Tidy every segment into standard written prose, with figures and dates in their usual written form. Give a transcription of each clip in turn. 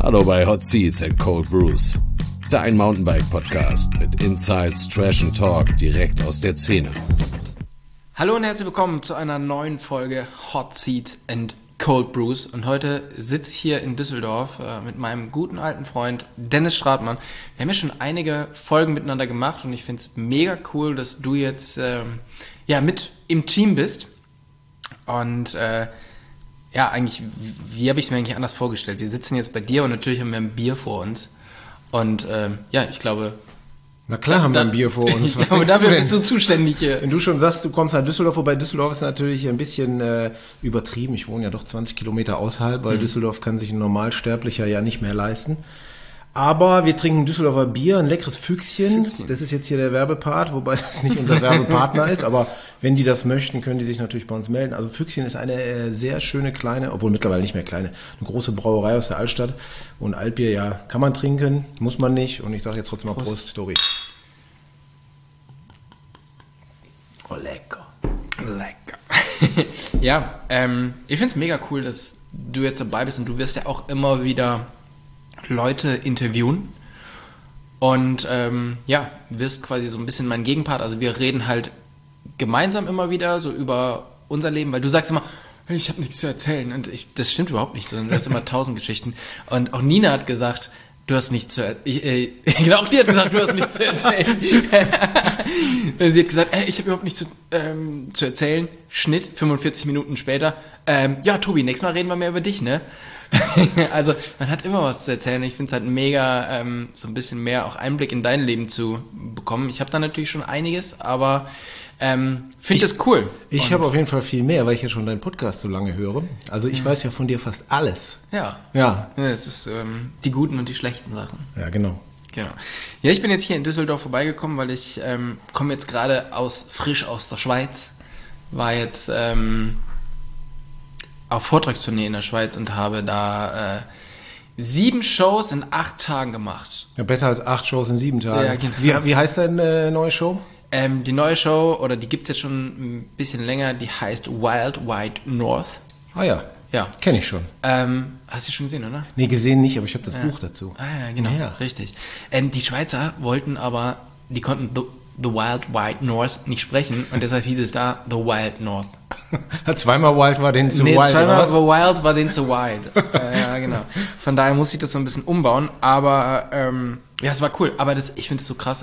Hallo bei Hot Seats and Cold Brews, dein Mountainbike-Podcast mit Insights, Trash and Talk direkt aus der Szene. Hallo und herzlich willkommen zu einer neuen Folge Hot Seats and Cold Brews. Und heute sitze ich hier in Düsseldorf mit meinem guten alten Freund Dennis Stratmann. Wir haben ja schon einige Folgen miteinander gemacht und ich finde es mega cool, dass du jetzt mit im Team bist. Und eigentlich, wie habe ich es mir eigentlich anders vorgestellt? Wir sitzen jetzt bei dir und natürlich haben wir ein Bier vor uns. Und ich glaube... Na klar haben wir ein Bier vor uns. Was aber dafür bist du zuständig hier. Wenn du schon sagst, du kommst nach Düsseldorf, wobei Düsseldorf ist natürlich ein bisschen übertrieben. Ich wohne ja doch 20 Kilometer außerhalb, weil Düsseldorf kann sich ein Normalsterblicher ja nicht mehr leisten. Aber wir trinken Düsseldorfer Bier, ein leckeres Füchschen. Das ist jetzt hier der Werbepart, wobei das nicht unser Werbepartner ist. Aber wenn die das möchten, können die sich natürlich bei uns melden. Also Füchschen ist eine sehr schöne kleine, obwohl mittlerweile nicht mehr kleine, eine große Brauerei aus der Altstadt. Und Altbier, ja, kann man trinken, muss man nicht. Und ich sage jetzt trotzdem mal Prost, Dori. Oh, lecker. Lecker. Ich finde es mega cool, dass du jetzt dabei bist und du wirst ja auch immer wieder Leute interviewen und wirst quasi so ein bisschen mein Gegenpart. Also wir reden halt gemeinsam immer wieder so über unser Leben, weil du sagst immer, ich habe nichts zu erzählen und das stimmt überhaupt nicht, sondern du hast immer 1000 Geschichten. Und auch Nina hat gesagt, du hast nichts zu erzählen. Auch die hat gesagt, du hast nichts zu erzählen. Sie hat gesagt, ich habe überhaupt nichts zu erzählen. Schnitt, 45 Minuten später. Tobi, nächstes Mal reden wir mehr über dich, ne? Also, man hat immer was zu erzählen. Ich finde es halt mega, so ein bisschen mehr auch Einblick in dein Leben zu bekommen. Ich habe da natürlich schon einiges, aber finde das cool. Ich habe auf jeden Fall viel mehr, weil ich ja schon deinen Podcast so lange höre. Also ich weiß ja von dir fast alles. Ja. Es ist die guten und die schlechten Sachen. Ja, genau. Ja, ich bin jetzt hier in Düsseldorf vorbeigekommen, weil ich komme jetzt gerade frisch aus der Schweiz. War jetzt auf Vortragstournee in der Schweiz und habe da 7 Shows in 8 Tagen gemacht. Ja, besser als 8 Shows in 7 Tagen. Ja, genau. Wie heißt deine neue Show? Die neue Show, oder die gibt's jetzt schon ein bisschen länger, die heißt Wild White North. Ah ja. Ja. Kenne ich schon. Hast du schon gesehen, oder? Nee, gesehen nicht, aber ich habe das Buch dazu. Ah ja, genau, richtig. Die Schweizer wollten aber, die konnten The Wild White North nicht sprechen und deshalb hieß es da The Wild North. Zweimal Wild war denen zu wild. Zweimal The Wild war denen zu wild. Ja, genau. Von daher muss ich das so ein bisschen umbauen, aber es war cool. Aber ich finde es so krass,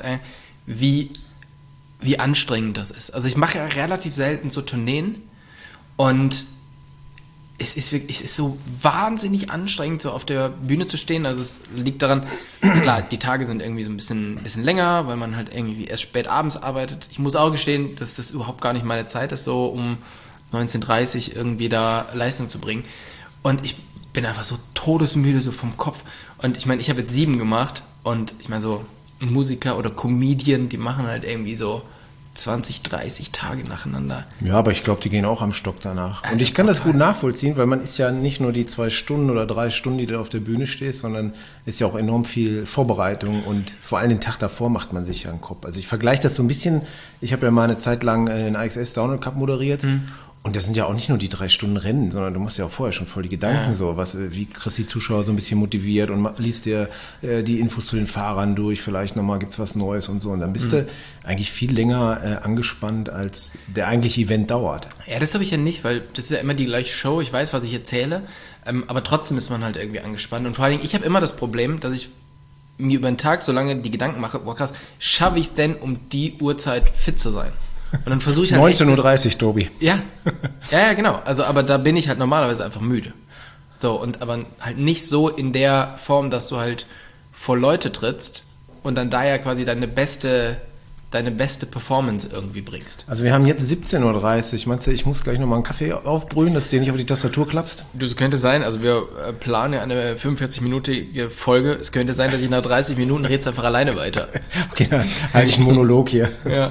wie anstrengend das ist. Also ich mache ja relativ selten so Tourneen und es ist so wahnsinnig anstrengend, so auf der Bühne zu stehen. Also es liegt daran, klar, die Tage sind irgendwie so ein bisschen länger, weil man halt irgendwie erst spät abends arbeitet. Ich muss auch gestehen, dass das überhaupt gar nicht meine Zeit ist, so um 19:30 irgendwie da Leistung zu bringen. Und ich bin einfach so todesmüde, so vom Kopf. Und ich meine, ich habe jetzt 7 gemacht und ich meine, so Musiker oder Comedian, die machen halt irgendwie so 20, 30 Tage nacheinander. Ja, aber ich glaube, die gehen auch am Stock danach. Und ich kann das gut nachvollziehen, weil man ist ja nicht nur die 2 Stunden oder 3 Stunden, die du auf der Bühne stehst, sondern ist ja auch enorm viel Vorbereitung und vor allem den Tag davor macht man sich ja einen Kopf. Also ich vergleiche das so ein bisschen, ich habe ja mal eine Zeit lang den AXS Downhill Cup moderiert. Und das sind ja auch nicht nur die 3 Stunden Rennen, sondern du machst ja auch vorher schon voll die Gedanken, wie kriegst du die Zuschauer so ein bisschen motiviert und liest dir die Infos zu den Fahrern durch, vielleicht nochmal gibt's was Neues und so. Und dann bist du eigentlich viel länger angespannt, als der eigentliche Event dauert. Ja, das habe ich ja nicht, weil das ist ja immer die gleiche Show. Ich weiß, was ich erzähle, aber trotzdem ist man halt irgendwie angespannt. Und vor allen Dingen, ich habe immer das Problem, dass ich mir über den Tag so lange die Gedanken mache, krass, schaffe ich es denn, um die Uhrzeit fit zu sein? Und dann versuche ich halt 19:30 Uhr, Tobi. Ja, genau. Also, aber da bin ich halt normalerweise einfach müde. So, aber halt nicht so in der Form, dass du halt vor Leute trittst und dann da ja quasi deine beste Performance irgendwie bringst. Also wir haben jetzt 17:30 Uhr. Meinst du, ich muss gleich nochmal einen Kaffee aufbrühen, dass du dir nicht auf die Tastatur klappst? Das könnte sein. Also wir planen ja eine 45-minütige Folge. Es könnte sein, dass ich nach 30 Minuten red's einfach alleine weiter. Okay, dann halte ich einen Monolog hier. Ja.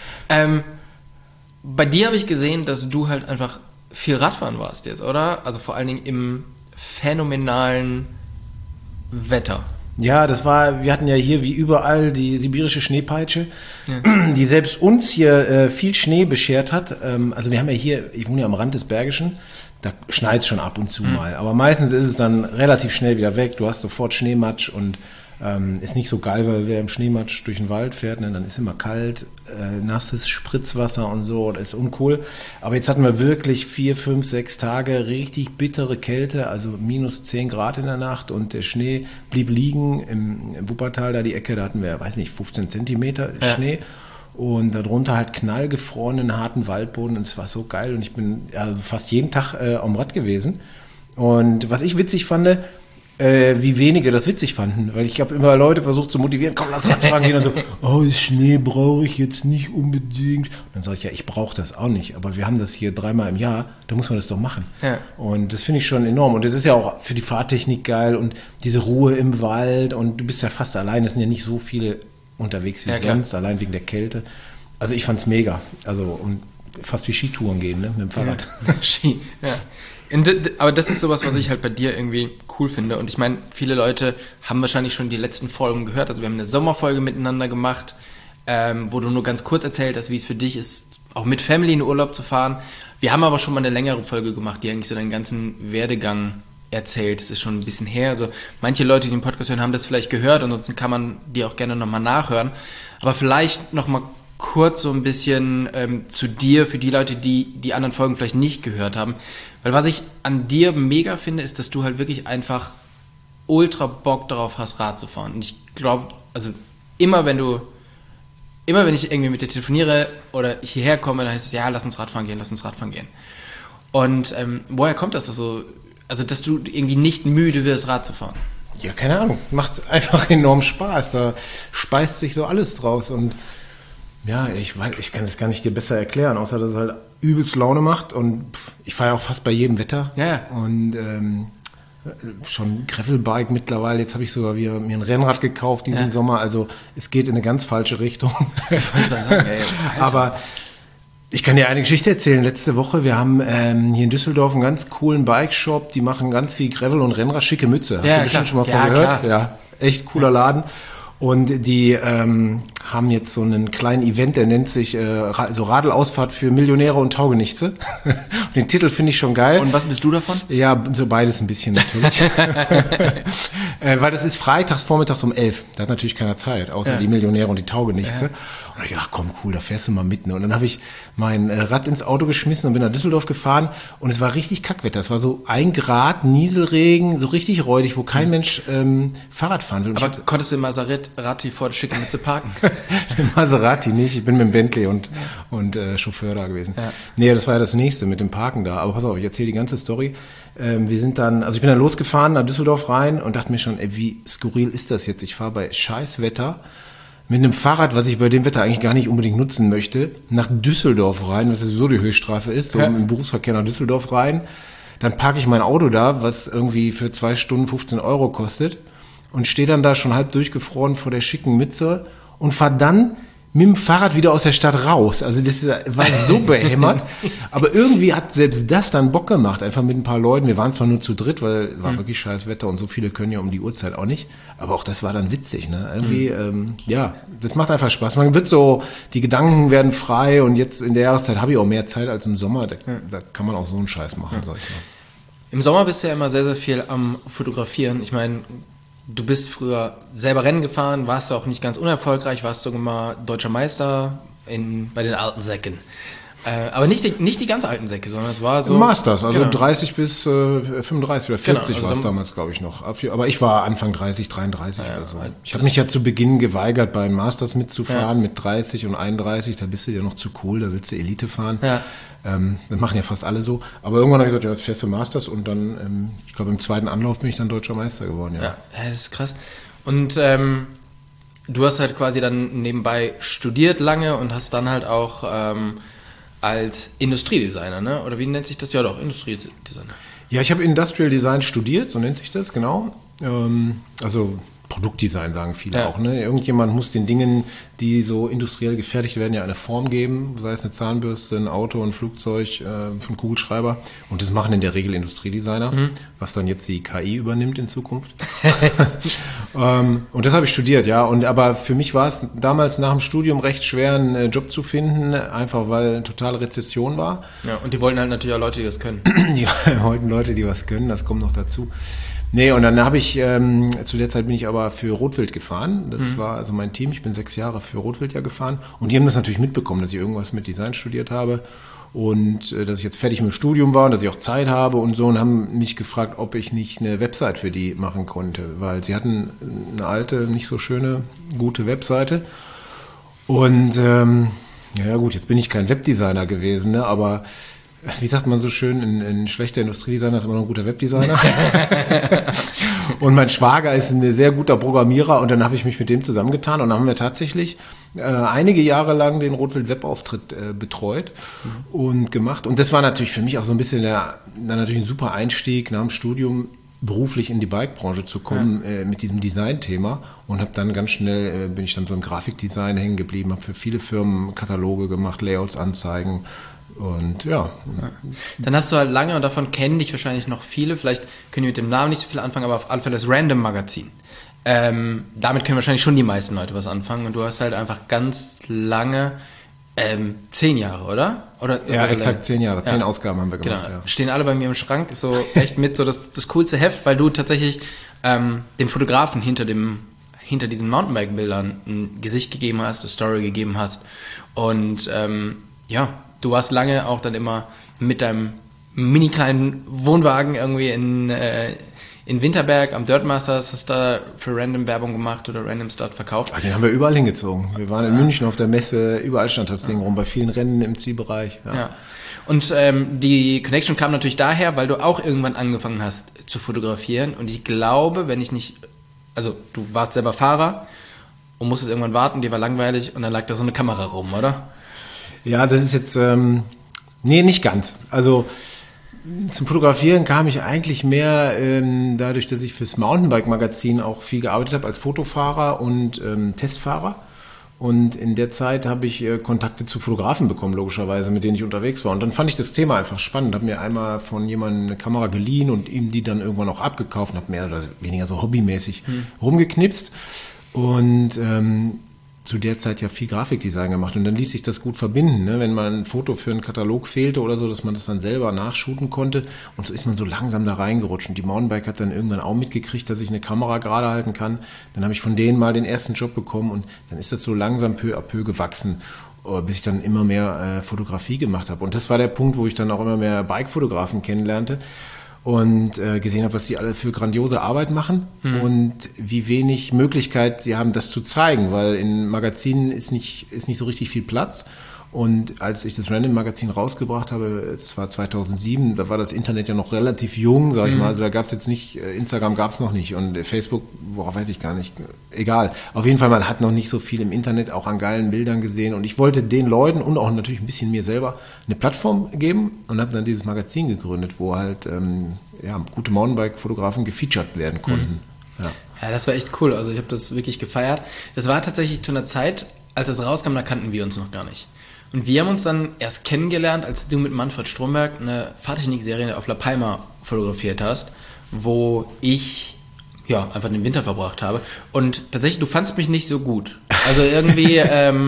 Bei dir habe ich gesehen, dass du halt einfach viel Radfahren warst jetzt, oder? Also vor allen Dingen im phänomenalen Wetter. Ja, wir hatten ja hier wie überall die sibirische Schneepeitsche, die selbst uns hier viel Schnee beschert hat. Also wir haben ja hier, ich wohne ja am Rand des Bergischen, da schneit es schon ab und zu mal. Aber meistens ist es dann relativ schnell wieder weg. Du hast sofort Schneematsch und ist nicht so geil, weil wer im Schneematsch durch den Wald fährt, ne, dann ist immer kalt, nasses Spritzwasser und so, das ist uncool. Aber jetzt hatten wir wirklich 4, 5, 6 Tage richtig bittere Kälte, also minus 10 Grad in der Nacht und der Schnee blieb liegen im Wuppertal, da die Ecke, da hatten wir, weiß nicht, 15 Zentimeter Schnee. Und darunter halt knallgefrorenen, harten Waldboden und es war so geil und ich bin fast jeden Tag am Rad gewesen. Und was ich witzig fand, wie wenige das witzig fanden, weil ich habe immer Leute versucht zu motivieren, komm, lass Radfahren gehen und so, oh, Schnee brauche ich jetzt nicht unbedingt. Und dann sage ich, ja, ich brauche das auch nicht, aber wir haben das hier 3-mal im Jahr, da muss man das doch machen. Ja. Und das finde ich schon enorm und das ist ja auch für die Fahrtechnik geil und diese Ruhe im Wald und du bist ja fast allein, es sind ja nicht so viele unterwegs wie sonst, allein wegen der Kälte. Also ich fand's mega, also und fast wie Skitouren gehen, ne, mit dem Fahrrad. Ja. Ski, ja. Aber das ist sowas, was ich halt bei dir irgendwie cool finde. Und ich meine, viele Leute haben wahrscheinlich schon die letzten Folgen gehört. Also wir haben eine Sommerfolge miteinander gemacht, wo du nur ganz kurz erzählt hast, wie es für dich ist, auch mit Family in Urlaub zu fahren. Wir haben aber schon mal eine längere Folge gemacht, die eigentlich so deinen ganzen Werdegang erzählt. Das ist schon ein bisschen her. Also manche Leute, die den Podcast hören, haben das vielleicht gehört. Ansonsten kann man die auch gerne nochmal nachhören. Aber vielleicht nochmal kurz so ein bisschen zu dir, für die Leute, die anderen Folgen vielleicht nicht gehört haben. Weil was ich an dir mega finde, ist, dass du halt wirklich einfach ultra Bock darauf hast, Rad zu fahren. Und ich glaube, also immer wenn ich irgendwie mit dir telefoniere oder hierher komme, dann heißt es, ja, lass uns Radfahren gehen. Und woher kommt das so? Also, dass du irgendwie nicht müde wirst, Rad zu fahren? Ja, keine Ahnung. Macht einfach enorm Spaß. Da speist sich so alles draus und ja, ich kann es gar nicht dir besser erklären, außer dass es halt übelst Laune macht und ich fahre ja auch fast bei jedem Wetter. Ja. Und schon Gravelbike mittlerweile, jetzt habe ich sogar wieder mir ein Rennrad gekauft diesen Sommer, also es geht in eine ganz falsche Richtung. Ich wollte mal sagen, aber ich kann dir eine Geschichte erzählen. Letzte Woche, wir haben hier in Düsseldorf einen ganz coolen Bike-Shop, die machen ganz viel Gravel und Rennrad, schicke Mütze. Hast du bestimmt schon mal von gehört? Ja, echt cooler Laden. Und die haben jetzt so einen kleinen Event, der nennt sich so Radelausfahrt für Millionäre und Taugenichtse. Den Titel finde ich schon geil. Und was bist du davon? Ja, so beides ein bisschen natürlich. Weil das ist freitags vormittags um 11. Da hat natürlich keiner Zeit, außer die Millionäre und die Taugenichtse. Ja. Und ich dachte, komm, cool, da fährst du mal mit. Ne? Und dann habe ich mein Rad ins Auto geschmissen und bin nach Düsseldorf gefahren. Und es war richtig Kackwetter. Es war so 1 Grad, Nieselregen, so richtig räudig, wo kein Mensch Fahrrad fahren will. Und aber konntest du im Maserati vor der Schickimütze parken? Im Maserati nicht. Ich bin mit dem Bentley und Chauffeur da gewesen. Ja. Nee, das war ja das Nächste mit dem Parken da. Aber pass auf, ich erzähle die ganze Story. Ich bin dann losgefahren nach Düsseldorf rein und dachte mir schon, ey, wie skurril ist das jetzt? Ich fahre bei Scheißwetter mit einem Fahrrad, was ich bei dem Wetter eigentlich gar nicht unbedingt nutzen möchte, nach Düsseldorf rein, was sowieso die Höchststrafe ist, so im Berufsverkehr nach Düsseldorf rein. Dann parke ich mein Auto da, was irgendwie für 2 Stunden 15 Euro kostet und stehe dann da schon halb durchgefroren vor der schicken Mütze und fahre dann mit dem Fahrrad wieder aus der Stadt raus. Also das war so behämmert. Aber irgendwie hat selbst das dann Bock gemacht. Einfach mit ein paar Leuten. Wir waren zwar nur zu dritt, weil war wirklich scheiß Wetter und so viele können ja um die Uhrzeit auch nicht. Aber auch das war dann witzig. Ne? Irgendwie, das macht einfach Spaß. Man wird so, die Gedanken werden frei und jetzt in der Jahreszeit habe ich auch mehr Zeit als im Sommer. Da kann man auch so einen Scheiß machen, sag ich mal. Im Sommer bist du ja immer sehr, sehr viel am Fotografieren. Ich meine, du bist früher selber Rennen gefahren, warst du auch nicht ganz unerfolgreich, warst sogar mal deutscher Meister bei den alten Säcken. Aber nicht die ganz alten Säcke, sondern es war so... Masters, also 30 bis 35 oder 40 also war es damals, glaube ich, noch. Aber ich war Anfang 30, 33 oder so. Ich habe mich ja zu Beginn geweigert, beim Masters mitzufahren mit 30 und 31. Da bist du ja noch zu cool, da willst du Elite fahren. Ja. Das machen ja fast alle so. Aber irgendwann habe ich gesagt, ja, jetzt fährst du Masters und dann, ich glaube, im zweiten Anlauf bin ich dann deutscher Meister geworden. Ja, das ist krass. Und du hast halt quasi dann nebenbei studiert lange und hast dann halt auch als Industriedesigner, ne? Oder wie nennt sich das? Ja doch, Industriedesigner. Ja, ich habe Industrial Design studiert, so nennt sich das, genau. Also Produktdesign sagen viele auch. Ne? Irgendjemand muss den Dingen, die so industriell gefertigt werden, ja eine Form geben, sei es eine Zahnbürste, ein Auto, ein Flugzeug, ein Kugelschreiber. Und das machen in der Regel Industriedesigner, was dann jetzt die KI übernimmt in Zukunft. Und das habe ich studiert, ja. Aber für mich war es damals nach dem Studium recht schwer, einen Job zu finden, einfach weil totale Rezession war. Ja, und die wollten halt natürlich auch Leute, die das können. Die wollten Leute, die was können, das kommt noch dazu. Nee, und dann habe ich, zu der Zeit bin ich aber für Rotwild gefahren. Das war also mein Team. Ich bin 6 Jahre für Rotwild ja gefahren. Und die haben das natürlich mitbekommen, dass ich irgendwas mit Design studiert habe. Und dass ich jetzt fertig mit dem Studium war und dass ich auch Zeit habe und so. Und haben mich gefragt, ob ich nicht eine Website für die machen konnte. Weil sie hatten eine alte, nicht so schöne, gute Webseite. Und ja gut, jetzt bin ich kein Webdesigner gewesen, ne? Aber wie sagt man so schön, ein schlechter Industriedesigner ist immer noch ein guter Webdesigner. Und mein Schwager ist ein sehr guter Programmierer und dann habe ich mich mit dem zusammengetan und dann haben wir tatsächlich einige Jahre lang den Rotwild Webauftritt betreut und gemacht. Und das war natürlich für mich auch so ein bisschen dann natürlich ein super Einstieg nach dem Studium, beruflich in die Bike-Branche zu kommen mit diesem Design-Thema und habe dann ganz schnell, bin ich dann so im Grafikdesign hängen geblieben, habe für viele Firmen Kataloge gemacht, Layouts, Anzeigen. Und ja. Dann hast du halt lange, und davon kennen dich wahrscheinlich noch viele, vielleicht können die mit dem Namen nicht so viel anfangen, aber auf alle Fälle das Random Magazin. Damit können wahrscheinlich schon die meisten Leute was anfangen und du hast halt einfach ganz lange, 10 Jahre, oder? Ja, exakt 10 Jahre, 10 Ausgaben haben wir gemacht. Genau. Ja. Stehen alle bei mir im Schrank, ist so echt mit so das coolste Heft, weil du tatsächlich dem Fotografen hinter diesen Mountainbike-Bildern ein Gesicht gegeben hast, eine Story gegeben hast und du warst lange auch dann immer mit deinem mini kleinen Wohnwagen irgendwie in Winterberg am Dirtmasters, hast da für Random Werbung gemacht oder Randoms dort verkauft. Den haben wir überall hingezogen. Wir waren in München auf der Messe, überall stand das Ding rum, bei vielen Rennen im Zielbereich. Ja. Und die Connection kam natürlich daher, weil du auch irgendwann angefangen hast zu fotografieren und ich glaube, du warst selber Fahrer und musstest irgendwann warten, dir war langweilig und dann lag da so eine Kamera rum, oder? Ja, das ist jetzt, nee, nicht ganz. Also zum Fotografieren kam ich eigentlich mehr dadurch, dass ich fürs Mountainbike-Magazin auch viel gearbeitet habe als Fotofahrer und Testfahrer. Und in der Zeit habe ich Kontakte zu Fotografen bekommen, logischerweise, mit denen ich unterwegs war. Und dann fand ich das Thema einfach spannend. Habe mir einmal von jemandem eine Kamera geliehen und ihm die dann irgendwann auch abgekauft und habe mehr oder weniger so hobbymäßig rumgeknipst. Und zu der Zeit ja viel Grafikdesign gemacht und dann ließ sich das gut verbinden, ne? Wenn mal ein Foto für einen Katalog fehlte oder so, dass man das dann selber nachshooten konnte und so ist man so langsam da reingerutscht und die Mountainbike hat dann irgendwann auch mitgekriegt, dass ich eine Kamera gerade halten kann. Dann habe ich von denen mal den ersten Job bekommen und dann ist das so langsam peu à peu gewachsen, bis ich dann immer mehr Fotografie gemacht habe und das war der Punkt, wo ich dann auch immer mehr Bike-Fotografen kennenlernte und gesehen habe, was die alle für grandiose Arbeit machen und wie wenig Möglichkeit sie haben, das zu zeigen, weil in Magazinen ist nicht so richtig viel Platz. Und als ich das Random Magazin rausgebracht habe, das war 2007, da war das Internet ja noch relativ jung, sag ich mal, also da gab es jetzt nicht, Instagram gab es noch nicht und Facebook, weiß ich gar nicht, egal. Auf jeden Fall, man hat noch nicht so viel im Internet auch an geilen Bildern gesehen und ich wollte den Leuten und auch natürlich ein bisschen mir selber eine Plattform geben und habe dann dieses Magazin gegründet, wo halt gute Mountainbike-Fotografen gefeatured werden konnten. Ja, das war echt cool, also ich habe das wirklich gefeiert. Das war tatsächlich zu einer Zeit, als das rauskam, da kannten wir uns noch gar nicht. Und wir haben uns dann erst kennengelernt, als du mit Manfred Stromberg eine Fahrtechnik-Serie auf La Palma fotografiert hast, wo ich einfach den Winter verbracht habe. Und tatsächlich, du fandst mich nicht so gut. Also irgendwie,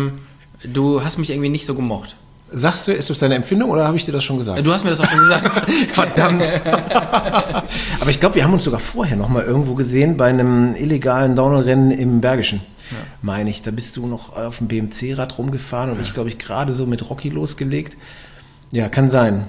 du hast mich irgendwie nicht so gemocht. Sagst du, ist das deine Empfindung oder habe ich dir das schon gesagt? Du hast mir das auch schon gesagt. Verdammt. Aber ich glaube, wir haben uns sogar vorher noch mal irgendwo gesehen bei einem illegalen Downhill-Rennen im Bergischen. Meine ich, da bist du noch auf dem BMC-Rad rumgefahren und ich glaube, gerade so mit Rocky losgelegt. Ja, kann sein.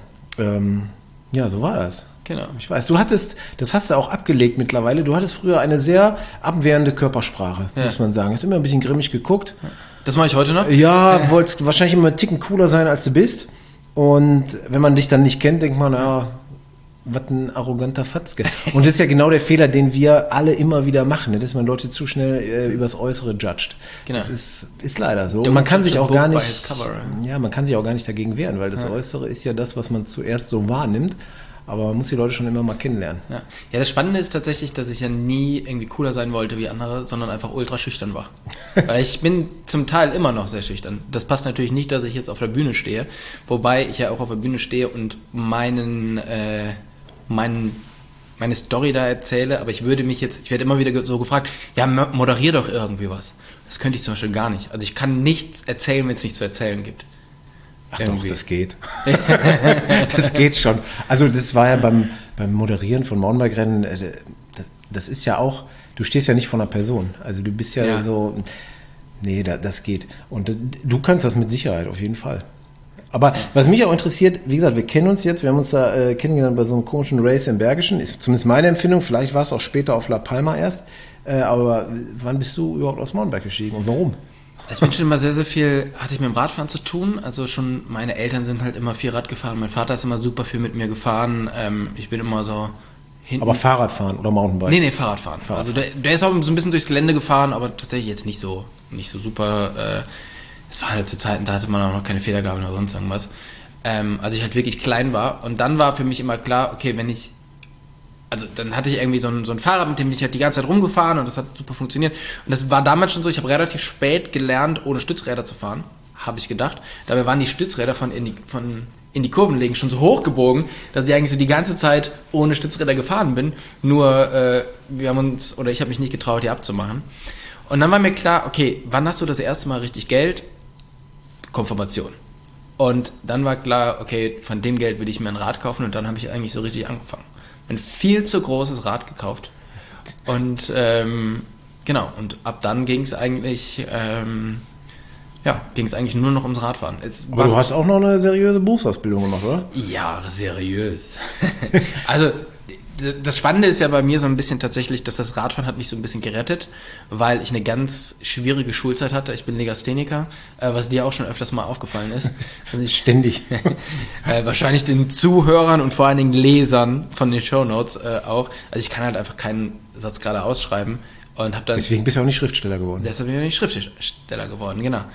So war das. Genau. Ich weiß, das hast du auch abgelegt mittlerweile, du hattest früher eine sehr abwehrende Körpersprache, muss man sagen. Hast immer ein bisschen grimmig geguckt. Das mache ich heute noch? Ja, wolltest wahrscheinlich immer einen Ticken cooler sein, als du bist. Und wenn man dich dann nicht kennt, denkt man, was ein arroganter Fatzke. Und das ist ja genau der Fehler, den wir alle immer wieder machen, ne? Dass man Leute zu schnell übers Äußere judgt. Genau. Das ist leider so. Und man kann sich auch gar nicht, man kann sich auch gar nicht dagegen wehren, weil das Äußere ist ja das, was man zuerst so wahrnimmt. aber man muss die Leute schon immer mal kennenlernen. Ja. Ja, das Spannende ist tatsächlich, dass ich ja nie irgendwie cooler sein wollte wie andere, sondern einfach ultra schüchtern war. Weil ich bin zum Teil immer noch sehr schüchtern. Das passt natürlich nicht, dass ich jetzt auf der Bühne stehe, wobei ich ja auch auf der Bühne stehe und meine Story da erzähle, aber ich werde immer wieder so gefragt, ja, moderier doch irgendwie was. Das könnte ich zum Beispiel gar nicht. Also ich kann nichts erzählen, wenn es nichts zu erzählen gibt. Ach irgendwie. Doch, das geht. Das geht schon. Also das war ja beim Moderieren von Mountainbike-Rennen, das ist ja auch, du stehst ja nicht vor einer Person. Also du bist ja so, nee, das geht. Und du kannst das mit Sicherheit, auf jeden Fall. Aber was mich auch interessiert, wie gesagt, wir kennen uns jetzt, wir haben uns da kennengelernt bei so einem komischen Race im Bergischen, ist zumindest meine Empfindung, vielleicht war es auch später auf La Palma erst, aber wann bist du überhaupt aufs Mountainbike gestiegen und warum? Ich bin schon immer sehr, sehr viel, hatte ich mit dem Radfahren zu tun, also schon meine Eltern sind halt immer viel Rad gefahren, mein Vater ist immer super viel mit mir gefahren, ich bin immer so hinten. Aber Fahrradfahren oder Mountainbike? Nee, Fahrradfahren. Also der ist auch so ein bisschen durchs Gelände gefahren, aber tatsächlich jetzt nicht so super, es war halt zu Zeiten, da hatte man auch noch keine Federgabel oder sonst irgendwas, als ich halt wirklich klein war und dann war für mich immer klar, okay, dann hatte ich irgendwie so ein Fahrrad, mit dem bin ich halt die ganze Zeit rumgefahren und das hat super funktioniert. Und das war damals schon so, ich habe relativ spät gelernt, ohne Stützräder zu fahren, habe ich gedacht. Dabei waren die Stützräder in die Kurven legen schon so hochgebogen, dass ich eigentlich so die ganze Zeit ohne Stützräder gefahren bin. Nur ich habe mich nicht getraut, die abzumachen. Und dann war mir klar, okay, wann hast du das erste Mal richtig Geld? Konfirmation. Und dann war klar, okay, von dem Geld will ich mir ein Rad kaufen und dann habe ich eigentlich so richtig angefangen. Ein viel zu großes Rad gekauft und genau, und ab dann ging es eigentlich nur noch ums Radfahren. Aber du hast auch noch eine seriöse Berufsausbildung gemacht, oder? Ja, seriös. Also das Spannende ist ja bei mir so ein bisschen tatsächlich, dass das Radfahren hat mich so ein bisschen gerettet, weil ich eine ganz schwierige Schulzeit hatte. Ich bin Legastheniker, was dir auch schon öfters mal aufgefallen ist. Ständig. Wahrscheinlich den Zuhörern und vor allen Dingen Lesern von den Shownotes auch. Also ich kann halt einfach keinen Satz gerade ausschreiben und habe dann. Deswegen bist du auch nicht Schriftsteller geworden. Deshalb bin ich auch nicht Schriftsteller geworden, genau.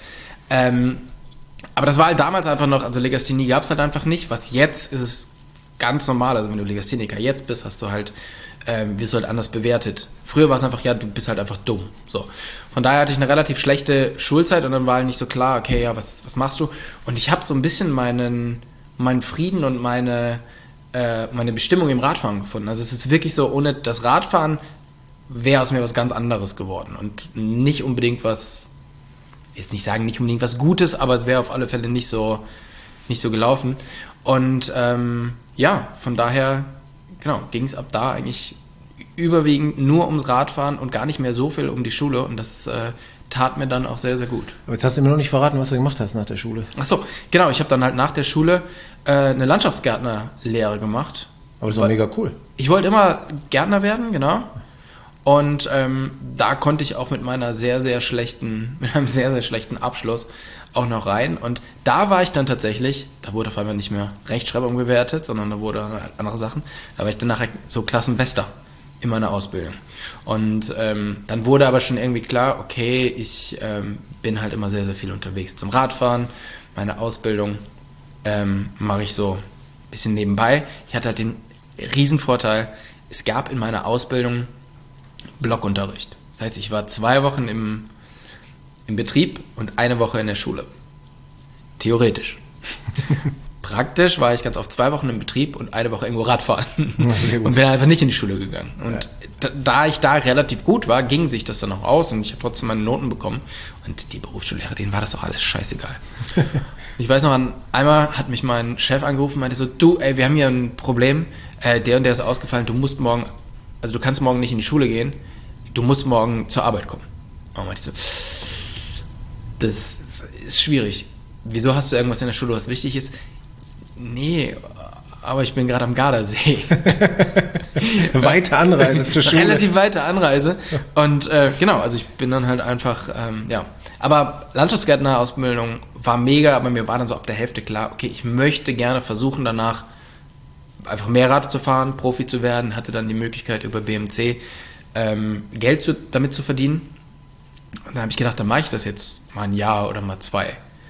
Aber das war halt damals einfach noch, also Legasthenie gab es halt einfach nicht. Was jetzt ist es ganz normal, also wenn du Legastheniker jetzt bist, wirst du halt anders bewertet. Früher war es einfach, ja, du bist halt einfach dumm. So. Von daher hatte ich eine relativ schlechte Schulzeit und dann war halt nicht so klar, okay, ja, was machst du? Und ich habe so ein bisschen meinen Frieden und meine Bestimmung im Radfahren gefunden. Also es ist wirklich so, ohne das Radfahren wäre aus mir was ganz anderes geworden und nicht unbedingt jetzt nicht sagen, nicht unbedingt was Gutes, aber es wäre auf alle Fälle nicht so gelaufen. Und von daher ging es ab da eigentlich überwiegend nur ums Radfahren und gar nicht mehr so viel um die Schule und das tat mir dann auch sehr, sehr gut. Aber jetzt hast du mir noch nicht verraten, was du gemacht hast nach der Schule. Ach so, genau, ich habe dann halt nach der Schule eine Landschaftsgärtnerlehre gemacht. Aber das war mega cool. Ich wollte immer Gärtner werden, genau. Und da konnte ich auch mit einem sehr, sehr schlechten Abschluss auch noch rein. Und da war ich dann tatsächlich, da wurde auf einmal nicht mehr Rechtschreibung bewertet, sondern da wurde andere Sachen. Da war ich dann nachher so Klassenbester in meiner Ausbildung. Und dann wurde aber schon irgendwie klar, okay, ich bin halt immer sehr, sehr viel unterwegs zum Radfahren. Meine Ausbildung mache ich so ein bisschen nebenbei. Ich hatte halt den Riesenvorteil, es gab in meiner Ausbildung Blockunterricht. Das heißt, ich war 2 Wochen im Betrieb und 1 Woche in der Schule. Theoretisch. Praktisch war ich ganz oft 2 Wochen im Betrieb und 1 Woche irgendwo Radfahren. Und bin einfach nicht in die Schule gegangen. Und da ich da relativ gut war, ging sich das dann auch aus und ich habe trotzdem meine Noten bekommen. Und die Berufsschullehrer, denen war das auch alles scheißegal. Ich weiß noch, einmal hat mich mein Chef angerufen und meinte so, du, wir haben hier ein Problem, der und der ist ausgefallen, du kannst morgen nicht in die Schule gehen, du musst morgen zur Arbeit kommen. Und meinte ich so, das ist schwierig. Wieso hast du irgendwas in der Schule, was wichtig ist? Nee, aber ich bin gerade am Gardasee. Weite Anreise zur Schule. Relativ weite Anreise. Und also ich bin dann halt einfach, Aber Landschaftsgärtner-Ausbildung war mega, aber mir war dann so ab der Hälfte klar, okay, ich möchte gerne versuchen, danach einfach mehr Rad zu fahren, Profi zu werden, hatte dann die Möglichkeit über BMC Geld damit zu verdienen. Und dann habe ich gedacht, dann mache ich das jetzt mal ein Jahr oder mal 2.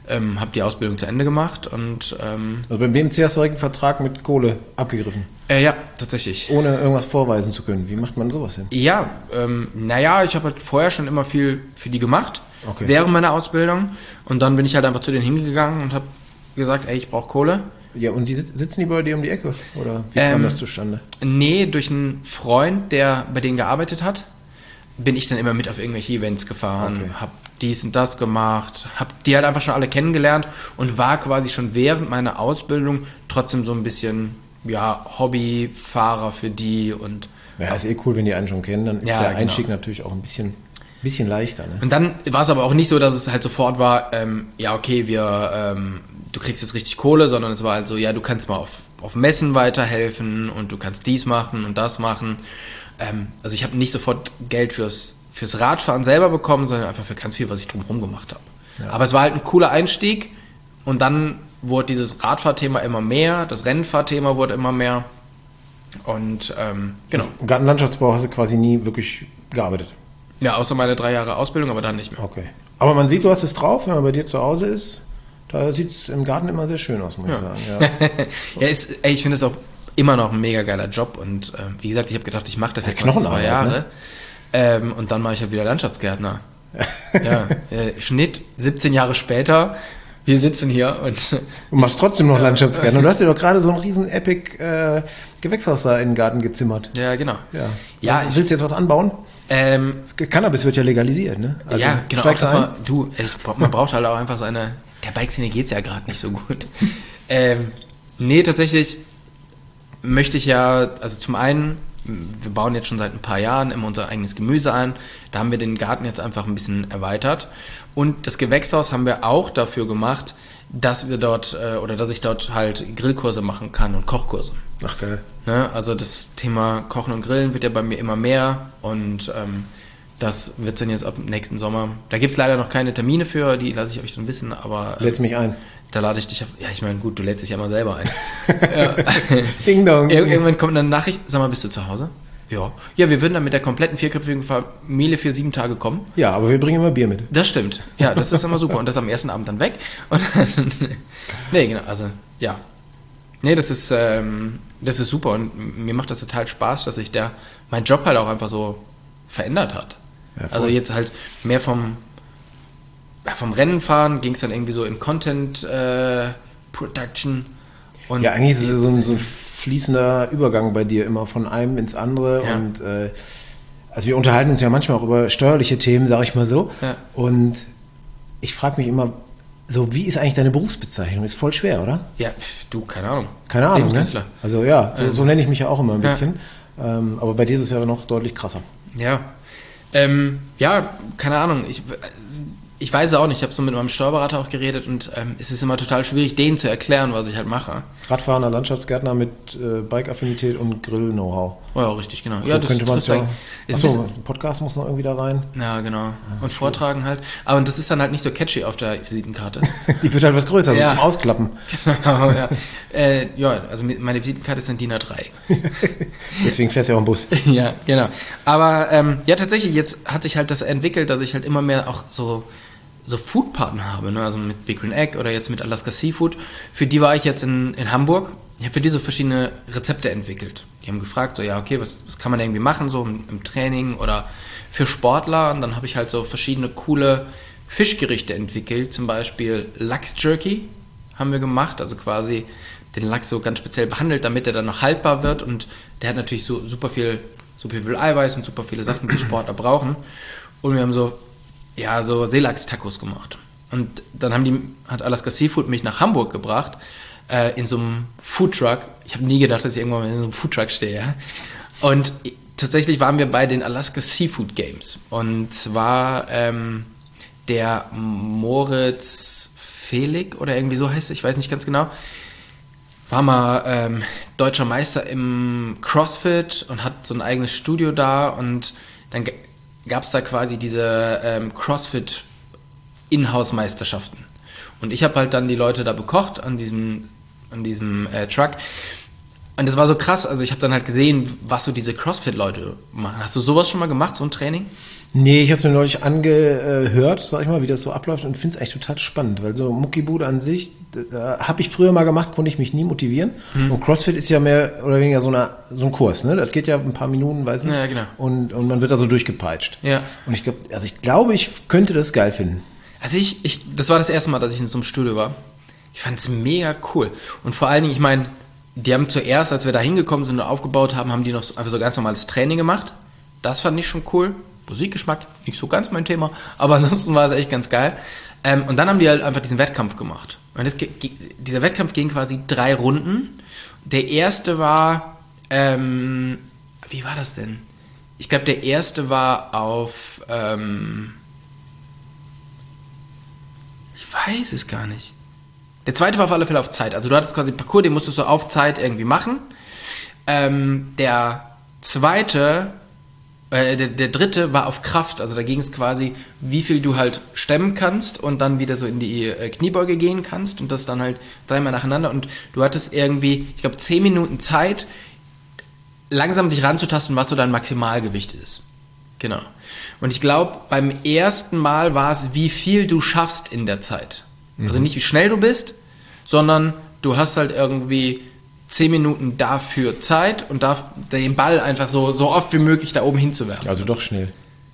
habe die Ausbildung zu Ende gemacht und Also beim BMC hast du direkt einen Vertrag mit Kohle abgegriffen, ja, tatsächlich. ohne irgendwas vorweisen zu können. Wie macht man sowas denn? Ja, ich habe halt vorher schon immer viel für die gemacht, Okay. während meiner Ausbildung und dann bin ich halt einfach zu denen hingegangen und habe gesagt, ey, ich brauche Kohle. Ja, und sitzen die bei dir um die Ecke? Oder wie kam das zustande? Nee, durch einen Freund, der bei denen gearbeitet hat, bin ich dann immer mit auf irgendwelche Events gefahren, Okay. hab dies und das gemacht, hab die halt einfach schon alle kennengelernt und war quasi schon während meiner Ausbildung trotzdem so ein bisschen, ja, Hobbyfahrer für die und Ja, ist cool, wenn die einen schon kennen, dann ist Ja, der genau. Einstieg natürlich auch ein bisschen leichter. Ne? Und dann war es aber auch nicht so, dass es halt sofort war, okay, du kriegst jetzt richtig Kohle, sondern es war halt so, ja, du kannst mal auf Messen weiterhelfen und du kannst dies machen und das machen. Also ich habe nicht sofort Geld fürs Radfahren selber bekommen, sondern einfach für ganz viel, was ich drumherum gemacht habe. Ja. Aber es war halt ein cooler Einstieg und dann wurde dieses Radfahrthema immer mehr, das Rennfahrthema wurde immer mehr und genau. Im Gartenlandschaftsbau hast du quasi nie wirklich gearbeitet. Ja, außer meine 3 Jahre Ausbildung, aber dann nicht mehr. Okay. Aber man sieht, du hast es drauf, wenn man bei dir zu Hause ist. Da sieht es im Garten immer sehr schön aus, muss ich sagen. Ja. Ja, ich finde es auch immer noch ein mega geiler Job und wie gesagt, ich habe gedacht, ich mache das jetzt noch 2 Jahre und dann mache ich halt wieder Landschaftsgärtner. Ja, Schnitt 17 Jahre später, wir sitzen hier und Du machst trotzdem noch Landschaftsgärtner. Du hast ja doch gerade so ein riesen Epic Gewächshaus da in den Garten gezimmert. ja, genau. Ja, willst du jetzt was anbauen? Cannabis wird ja legalisiert, ne? Also, ja, genau. steigst Auch du das ein? man braucht halt auch einfach der Bikeszene geht's ja gerade nicht so gut. Nee, tatsächlich möchte ich ja, also zum einen, wir bauen jetzt schon seit ein paar Jahren immer unser eigenes Gemüse ein. Da haben wir den Garten jetzt einfach ein bisschen erweitert. Und das Gewächshaus haben wir auch dafür gemacht, dass wir dort, dass ich dort halt Grillkurse machen kann und Kochkurse. Ach, geil. Ne? Also das Thema Kochen und Grillen wird ja bei mir immer mehr und das wird dann jetzt ab nächsten Sommer. Da gibt es leider noch keine Termine für, die lasse ich euch dann wissen, aber Lädst mich ein. da lade ich dich auf. Ja, ich meine, gut, du lädst dich ja mal selber ein. Ja. Ding dong. Irgendwann kommt eine Nachricht, sag mal, bist du zu Hause? Ja. Ja, wir würden dann mit der kompletten 4-köpfigen Familie für 7 Tage kommen. Ja, aber wir bringen immer Bier mit. Das stimmt. Ja, das ist immer super. Und das am ersten Abend dann weg. Und dann, nee, genau, also, ja. Nee, das ist super und mir macht das total Spaß, dass sich mein Job halt auch einfach so verändert hat. Ja, voll. Also jetzt halt mehr vom Rennenfahren ging es dann irgendwie so in Content Production. Und Ja, eigentlich ist es so ein fließender Übergang bei dir immer von einem ins andere Ja. und also wir unterhalten uns ja manchmal auch über steuerliche Themen, sag ich mal so. Ja. Und ich frage mich immer, so wie ist eigentlich deine Berufsbezeichnung? Ist voll schwer, oder? ja, du, keine Ahnung. Keine Ahnung, ne? Lebenskünstler. Also ja, so nenne ich mich ja auch immer ein bisschen. Aber bei dir ist es ja noch deutlich krasser. Ja. Ja, keine Ahnung. Ich weiß es auch nicht. Ich habe so mit meinem Steuerberater auch geredet und es ist immer total schwierig, denen zu erklären, was ich halt mache. Radfahrender Landschaftsgärtner mit Bike-Affinität und Grill-Know-how. Oh ja, richtig, genau. Ja, So könnte man es trifft's ja. eigentlich. Achso, ein Podcast muss noch irgendwie da rein. Ja, genau. Und vortragen halt. Aber das ist dann halt nicht so catchy auf der Visitenkarte. Die wird halt was größer, Ja. so zum Ausklappen. Genau, ja. Ja, also meine Visitenkarte ist dann DIN A3. Deswegen fährst du ja auch im Bus. Ja, genau. Aber ja, tatsächlich, jetzt hat sich halt das entwickelt, dass ich halt immer mehr auch so Foodpartner habe, ne? Also mit Big Green Egg oder jetzt mit Alaska Seafood. Für die war ich jetzt in Hamburg. Ich habe für die so verschiedene Rezepte entwickelt. Die haben gefragt, so ja, okay, was kann man irgendwie machen, so im Training oder für Sportler. Und dann habe ich halt so verschiedene coole Fischgerichte entwickelt. Zum Beispiel Lachs-Jerky haben wir gemacht, also quasi den Lachs so ganz speziell behandelt, damit er dann noch haltbar wird. Und der hat natürlich so super viel Eiweiß und super viele Sachen, die Sportler brauchen. Und wir haben so Seelachs-Tacos gemacht. Und dann hat Alaska Seafood mich nach Hamburg gebracht, in so einem Foodtruck. Ich habe nie gedacht, dass ich irgendwann mal in so einem Foodtruck stehe. Ja? Und tatsächlich waren wir bei den Alaska Seafood Games. Und zwar der Moritz Fehlig oder irgendwie so heißt es, ich weiß nicht ganz genau, war mal deutscher Meister im CrossFit und hat so ein eigenes Studio da. Und dann gab es da quasi diese CrossFit Inhouse-Meisterschaften. Und ich habe halt dann die Leute da bekocht an diesem Truck. Und das war so krass, also ich habe dann halt gesehen, was so diese CrossFit-Leute machen. Hast du sowas schon mal gemacht, so ein Training? Nee, ich habe es mir neulich angehört, sag ich mal, wie das so abläuft und finde es eigentlich total spannend, weil so Muckibude an sich, habe ich früher mal gemacht, konnte ich mich nie motivieren. Und CrossFit ist ja mehr oder weniger so ein Kurs, ne? Das geht ja ein paar Minuten, weiß ich. Ja, genau. Und man wird also durchgepeitscht. Ja. Und ich glaube, ich könnte das geil finden. Also das war das erste Mal, dass ich in so einem Studio war. Ich fand es mega cool. Und vor allen Dingen, ich meine, die haben zuerst, als wir da hingekommen sind und aufgebaut haben, haben die noch einfach so ganz normales Training gemacht. Das fand ich schon cool. Musikgeschmack, nicht so ganz mein Thema, aber ansonsten war es echt ganz geil. Und dann haben die halt einfach diesen Wettkampf gemacht. Und dieser Wettkampf ging quasi 3 Runden. Der erste war, wie war das denn? Ich glaube, der erste war auf, ich weiß es gar nicht. Der zweite war auf alle Fälle auf Zeit. Also du hattest quasi einen Parcours, den musstest du auf Zeit irgendwie machen. Der zweite, der dritte war auf Kraft. Also da ging es quasi, wie viel du halt stemmen kannst und dann wieder so in die Kniebeuge gehen kannst und das dann halt 3-mal nacheinander. Und du hattest irgendwie, ich glaube, 10 Minuten Zeit, langsam dich ranzutasten, was so dein Maximalgewicht ist. Genau. Und ich glaube, beim ersten Mal war es, wie viel du schaffst in der Zeit. Also nicht, wie schnell du bist, sondern du hast halt irgendwie 10 Minuten dafür Zeit und darf den Ball einfach so oft wie möglich da oben hinzuwerfen. Also doch schnell.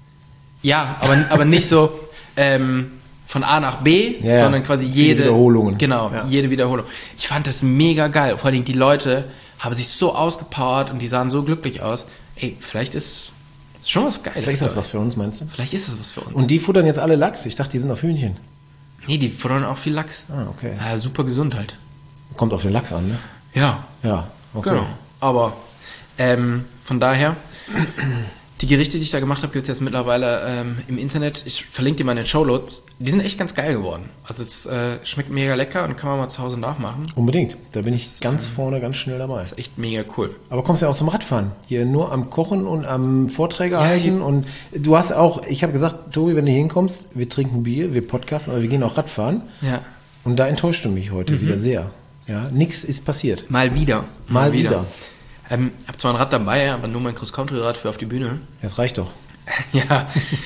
Ja, aber nicht so von A nach B, Ja, sondern quasi viele jede Wiederholungen. Genau, Ja. jede Wiederholung. Ich fand das mega geil. Vor allem die Leute haben sich so ausgepowert und die sahen so glücklich aus. Ey, vielleicht ist schon was Geiles. Vielleicht ist das was für uns, meinst du? Vielleicht ist das was für uns. Und die futtern jetzt alle Lachs? Ich dachte, die sind auf Hühnchen. Nee, die futtern auch viel Lachs. Ah, okay. Ja, super gesund halt. Kommt auf den Lachs an, ne? Ja, Ja, okay. genau. Aber von daher, die Gerichte, die ich da gemacht habe, gibt es jetzt mittlerweile im Internet. Ich verlinke die mal in den Shownotes. Die sind echt ganz geil geworden. Also es schmeckt mega lecker und kann man mal zu Hause nachmachen. Unbedingt. Da bin ich ganz vorne, ganz schnell dabei. Ist echt mega cool. Aber kommst ja auch zum Radfahren. Hier nur am Kochen und am Vorträge Ja, halten. hier- Und du hast auch, ich habe gesagt, Tobi, wenn du hier hinkommst, wir trinken Bier, wir podcasten, aber wir gehen auch Radfahren. Ja. Und da enttäuscht du mich heute wieder sehr. Ja, nichts ist passiert. Mal wieder. Mal wieder. Hab zwar ein Rad dabei, aber nur mein Cross-Country-Rad für auf die Bühne. Das reicht doch. Ja.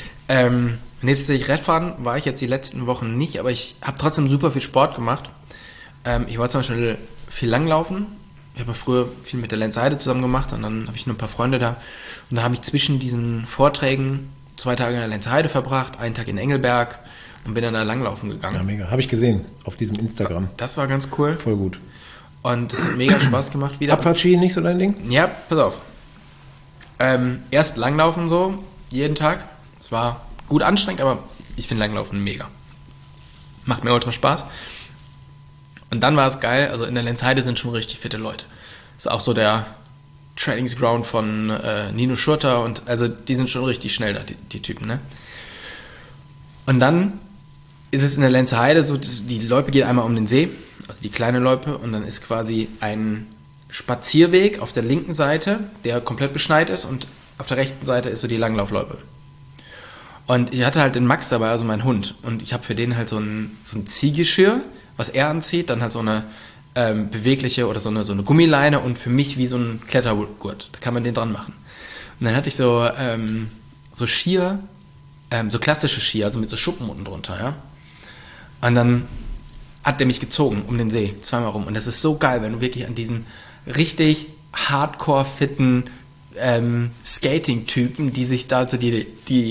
Nee, tatsächlich Radfahren war ich jetzt die letzten Wochen nicht, aber ich habe trotzdem super viel Sport gemacht. Ich war zum Beispiel viel Langlaufen. Ich habe früher viel mit der Lenz Heide zusammen gemacht und dann habe ich nur ein paar Freunde da. Und dann habe ich zwischen diesen Vorträgen 2 Tage in der Lenz Heide verbracht, 1 Tag in Engelberg und bin dann da langlaufen gegangen. Ja, mega. Habe ich gesehen auf diesem Instagram. Das war ganz cool Voll gut. und es hat mega Spaß gemacht wieder. Abfahrtski nicht so dein Ding? Ja, pass auf. Erst Langlaufen so, jeden Tag. Es war gut anstrengend, aber ich finde Langlaufen mega. Macht mir ultra Spaß. Und dann war es geil, also in der Lenzheide sind schon richtig fitte Leute. Ist auch so der Trainingsground von Nino Schurter und also die sind schon richtig schnell da, die Typen, ne? Und dann ist es in der Lenzheide so, die Loipe geht einmal um den See, also die kleine Loipe, und dann ist quasi ein Spazierweg auf der linken Seite, der komplett beschneit ist, und auf der rechten Seite ist so die Langlaufloipe. Und ich hatte halt den Max dabei, also meinen Hund, und ich habe für den halt so ein Ziehgeschirr, was er anzieht, dann halt so eine bewegliche oder so eine Gummileine und für mich wie so ein Klettergurt. Da kann man den dran machen. Und dann hatte ich so Skier, so klassische Skier, also mit so Schuppen unten drunter, ja. Und dann hat der mich gezogen um den See, 2-mal rum. Und das ist so geil, wenn du wirklich an diesen richtig hardcore-fitten Skating-Typen, die sich da so die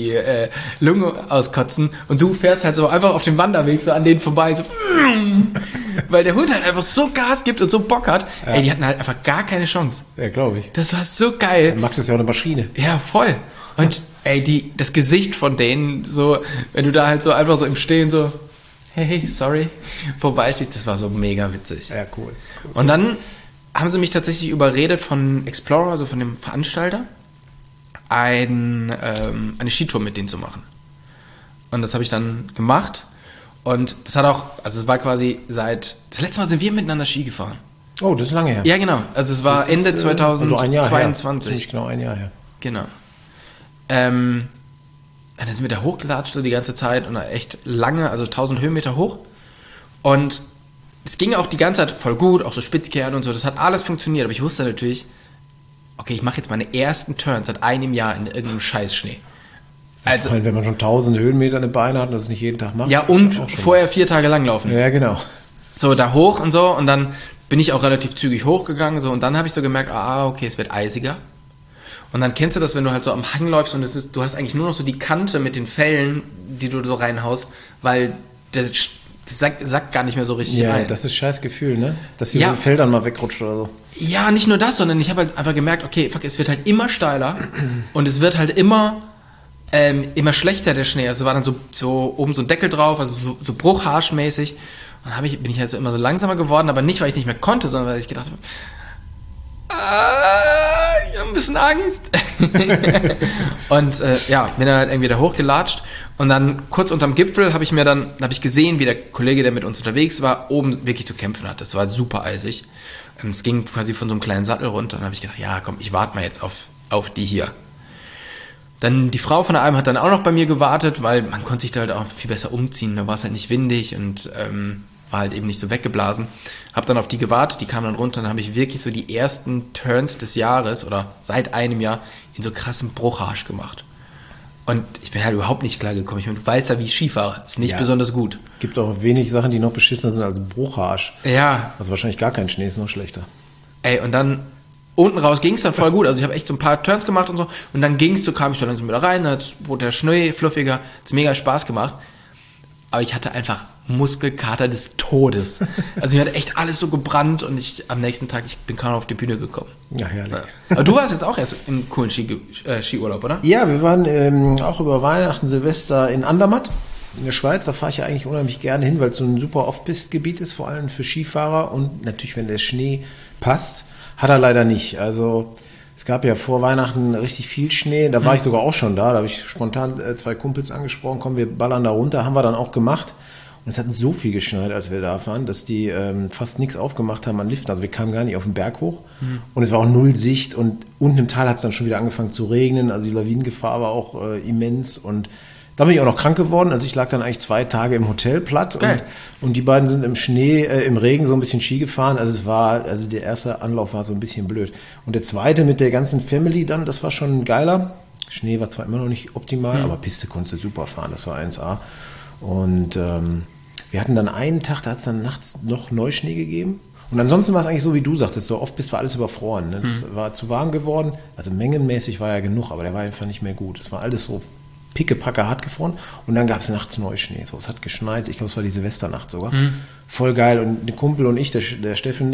Lunge auskotzen, und du fährst halt so einfach auf dem Wanderweg so an denen vorbei, so weil der Hund halt einfach so Gas gibt und so Bock hat. Ja. Ey, die hatten halt einfach gar keine Chance. Ja, glaube ich. Das war so geil. Max ist ja auch eine Maschine. Ja, voll. Und ey, das Gesicht von denen, so, wenn du da halt so einfach so im Stehen so, hey, sorry, vorbeistehst, das war so mega witzig. Ja, cool. Und dann haben sie mich tatsächlich überredet von Explorer, also von dem Veranstalter, eine Skitour mit denen zu machen. Und das habe ich dann gemacht. Und das hat auch, also es war quasi das letzte Mal sind wir miteinander Ski gefahren. Oh, das ist lange her. Ja, genau. Also es war Ende 2022. Also ein Jahr her. Ziemlich genau ein Jahr her. Genau. Dann sind wir da hochgelatscht so die ganze Zeit und echt lange, also 1000 Höhenmeter hoch. Und es ging auch die ganze Zeit voll gut, auch so Spitzkehren und so, das hat alles funktioniert, aber ich wusste natürlich, okay, ich mache jetzt meine ersten Turns seit einem Jahr in irgendeinem Scheißschnee. Also, wenn man schon 1000 Höhenmeter in den Beinen hat und das nicht jeden Tag macht. Ja, und vorher 4 Tage lang laufen. Ja, genau. So, da hoch und so, und dann bin ich auch relativ zügig hochgegangen, so, und dann habe ich so gemerkt, okay, es wird eisiger. Und dann kennst du das, wenn du halt so am Hang läufst und du hast eigentlich nur noch so die Kante mit den Fellen, die du so reinhaust, weil das sackt gar nicht mehr so richtig ein. Ja, das ist scheiß Gefühl, ne? Dass die so Feldern mal wegrutscht oder so. Ja, nicht nur das, sondern ich habe halt einfach gemerkt, okay, fuck, es wird halt immer steiler und es wird halt immer schlechter, der Schnee. Also war dann so oben so ein Deckel drauf, also so bruchharschmäßig. Und dann bin ich halt so immer so langsamer geworden, aber nicht, weil ich nicht mehr konnte, sondern weil ich gedacht habe, ich habe ein bisschen Angst. Und bin dann halt irgendwie da hochgelatscht. Und dann kurz unterm Gipfel habe ich gesehen, wie der Kollege, der mit uns unterwegs war, oben wirklich zu kämpfen hat. Das war super eisig. Und es ging quasi von so einem kleinen Sattel runter. Und dann habe ich gedacht, ja komm, ich warte mal jetzt auf die hier. Dann die Frau von der Alm hat dann auch noch bei mir gewartet, weil man konnte sich da halt auch viel besser umziehen. Da war es halt nicht windig und war halt eben nicht so weggeblasen. Hab dann auf die gewartet, die kam dann runter. Dann habe ich wirklich so die ersten Turns des Jahres oder seit einem Jahr in so krassem Bruchharsch gemacht. Und ich bin halt überhaupt nicht klargekommen. Ich meine, du weißt ja, wie ich Ski fahre. Ist nicht besonders gut. Gibt auch wenig Sachen, die noch beschissener sind als Bruchharsch. Ja. Also wahrscheinlich gar kein Schnee, ist noch schlechter. Ey, und dann unten raus ging es dann voll gut. Also ich habe echt so ein paar Turns gemacht und so. Und dann kam ich so langsam wieder rein. Dann wurde der Schnee fluffiger. Hat's mega Spaß gemacht. Aber ich hatte einfach Muskelkater des Todes. Also mir hat echt alles so gebrannt und am nächsten Tag, ich bin kaum auf die Bühne gekommen. Ja, herrlich. Aber du warst jetzt auch erst im coolen Skiurlaub, oder? Ja, wir waren auch über Weihnachten, Silvester in Andermatt, in der Schweiz. Da fahre ich ja eigentlich unheimlich gerne hin, weil es so ein super Off-Pist-Gebiet ist, vor allem für Skifahrer. Und natürlich, wenn der Schnee passt, hat er leider nicht. Also es gab ja vor Weihnachten richtig viel Schnee. Da war ich sogar auch schon da. Da habe ich spontan 2 Kumpels angesprochen. Komm, wir ballern da runter. Haben wir dann auch gemacht. Und es hat so viel geschneit, als wir da waren, dass die fast nichts aufgemacht haben an Liften. Also wir kamen gar nicht auf den Berg hoch. Und es war auch null Sicht. Und unten im Tal hat es dann schon wieder angefangen zu regnen. Also die Lawinengefahr war auch immens. Und da bin ich auch noch krank geworden. Also ich lag dann eigentlich 2 Tage im Hotel platt. Und die beiden sind im Schnee, im Regen so ein bisschen Ski gefahren. Also der erste Anlauf war so ein bisschen blöd. Und der zweite mit der ganzen Family dann, das war schon geiler. Schnee war zwar immer noch nicht optimal, aber Piste konntest du super fahren. Das war 1A. Und wir hatten dann einen Tag, da hat es dann nachts noch Neuschnee gegeben. Und ansonsten war es eigentlich so, wie du sagtest, so oft war alles überfroren. Ne? Es war zu warm geworden. Also mengenmäßig war ja genug, aber der war einfach nicht mehr gut. Es war alles so pickepacke hart gefroren. Und dann gab es nachts Neuschnee. So, es hat geschneit. Ich glaube, es war die Silvesternacht sogar. Voll geil. Und der Kumpel und ich, der Steffen,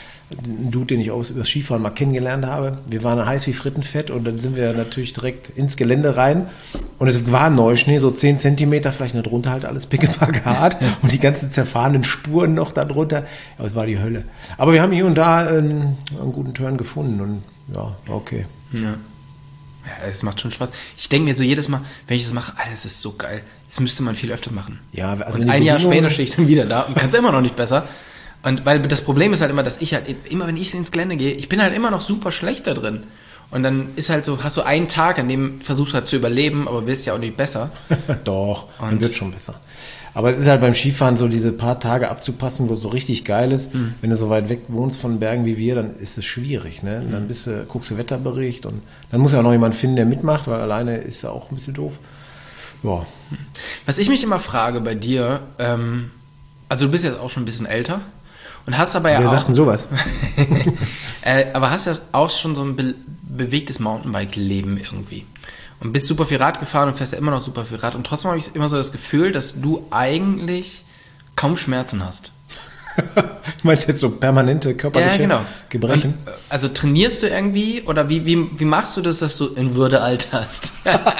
ein Dude, den ich auch über das Skifahren mal kennengelernt habe, wir waren heiß wie Frittenfett und dann sind wir natürlich direkt ins Gelände rein. Und es war Neuschnee, so 10 Zentimeter, vielleicht nicht drunter, halt alles pickepacke hart. Und die ganzen zerfahrenen Spuren noch da drunter. Aber es war die Hölle. Aber wir haben hier und da einen guten Turn gefunden und ja, okay. Ja. Ja, es macht schon Spaß. Ich denke mir so jedes Mal, wenn ich das mache, Alter, das ist so geil. Das müsste man viel öfter machen. Ja, also und ein Jahr später stehe ich dann wieder da und kann es immer noch nicht besser. Und weil das Problem ist halt immer, dass ich halt immer, wenn ich ins Gelände gehe, ich bin halt immer noch super schlecht da drin. Und dann ist halt so, hast du einen Tag, an dem versuchst du halt zu überleben, aber wirst ja auch nicht besser. Doch, man wird schon besser. Aber es ist halt beim Skifahren so, diese paar Tage abzupassen, wo es so richtig geil ist. Wenn du so weit weg wohnst von Bergen wie wir, dann ist es schwierig. Ne? Dann guckst du Wetterbericht und dann muss ja auch noch jemand finden, der mitmacht, weil alleine ist ja auch ein bisschen doof. Ja. Was ich mich immer frage bei dir, also du bist jetzt auch schon ein bisschen älter und hast aber ja Wer auch... Wer sagt denn sowas? aber hast ja auch schon so ein bewegtes Mountainbike-Leben irgendwie. Und bist super viel Rad gefahren und fährst ja immer noch super viel Rad. Und trotzdem habe ich immer so das Gefühl, dass du eigentlich kaum Schmerzen hast. Meinst du jetzt so permanente körperliche Gebrechen? Und, also trainierst du irgendwie oder wie machst du das, dass du in Würde alterst?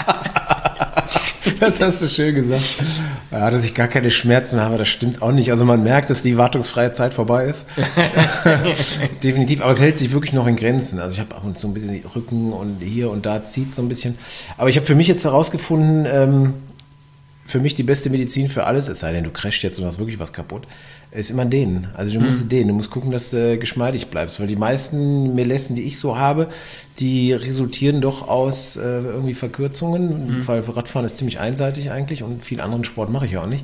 Das hast du schön gesagt. Ja, dass ich gar keine Schmerzen habe, das stimmt auch nicht. Also man merkt, dass die wartungsfreie Zeit vorbei ist. Definitiv, aber es hält sich wirklich noch in Grenzen. Also ich habe ab und zu ein bisschen die Rücken und hier und da zieht so ein bisschen. Aber ich habe für mich jetzt herausgefunden, für mich die beste Medizin für alles, es sei denn, du crashst jetzt und hast wirklich was kaputt, ist immer dehnen. Also du musst dehnen, du musst gucken, dass du geschmeidig bleibst, weil die meisten Melessen, die ich so habe, die resultieren doch aus irgendwie Verkürzungen, weil Radfahren ist ziemlich einseitig eigentlich und viel anderen Sport mache ich ja auch nicht.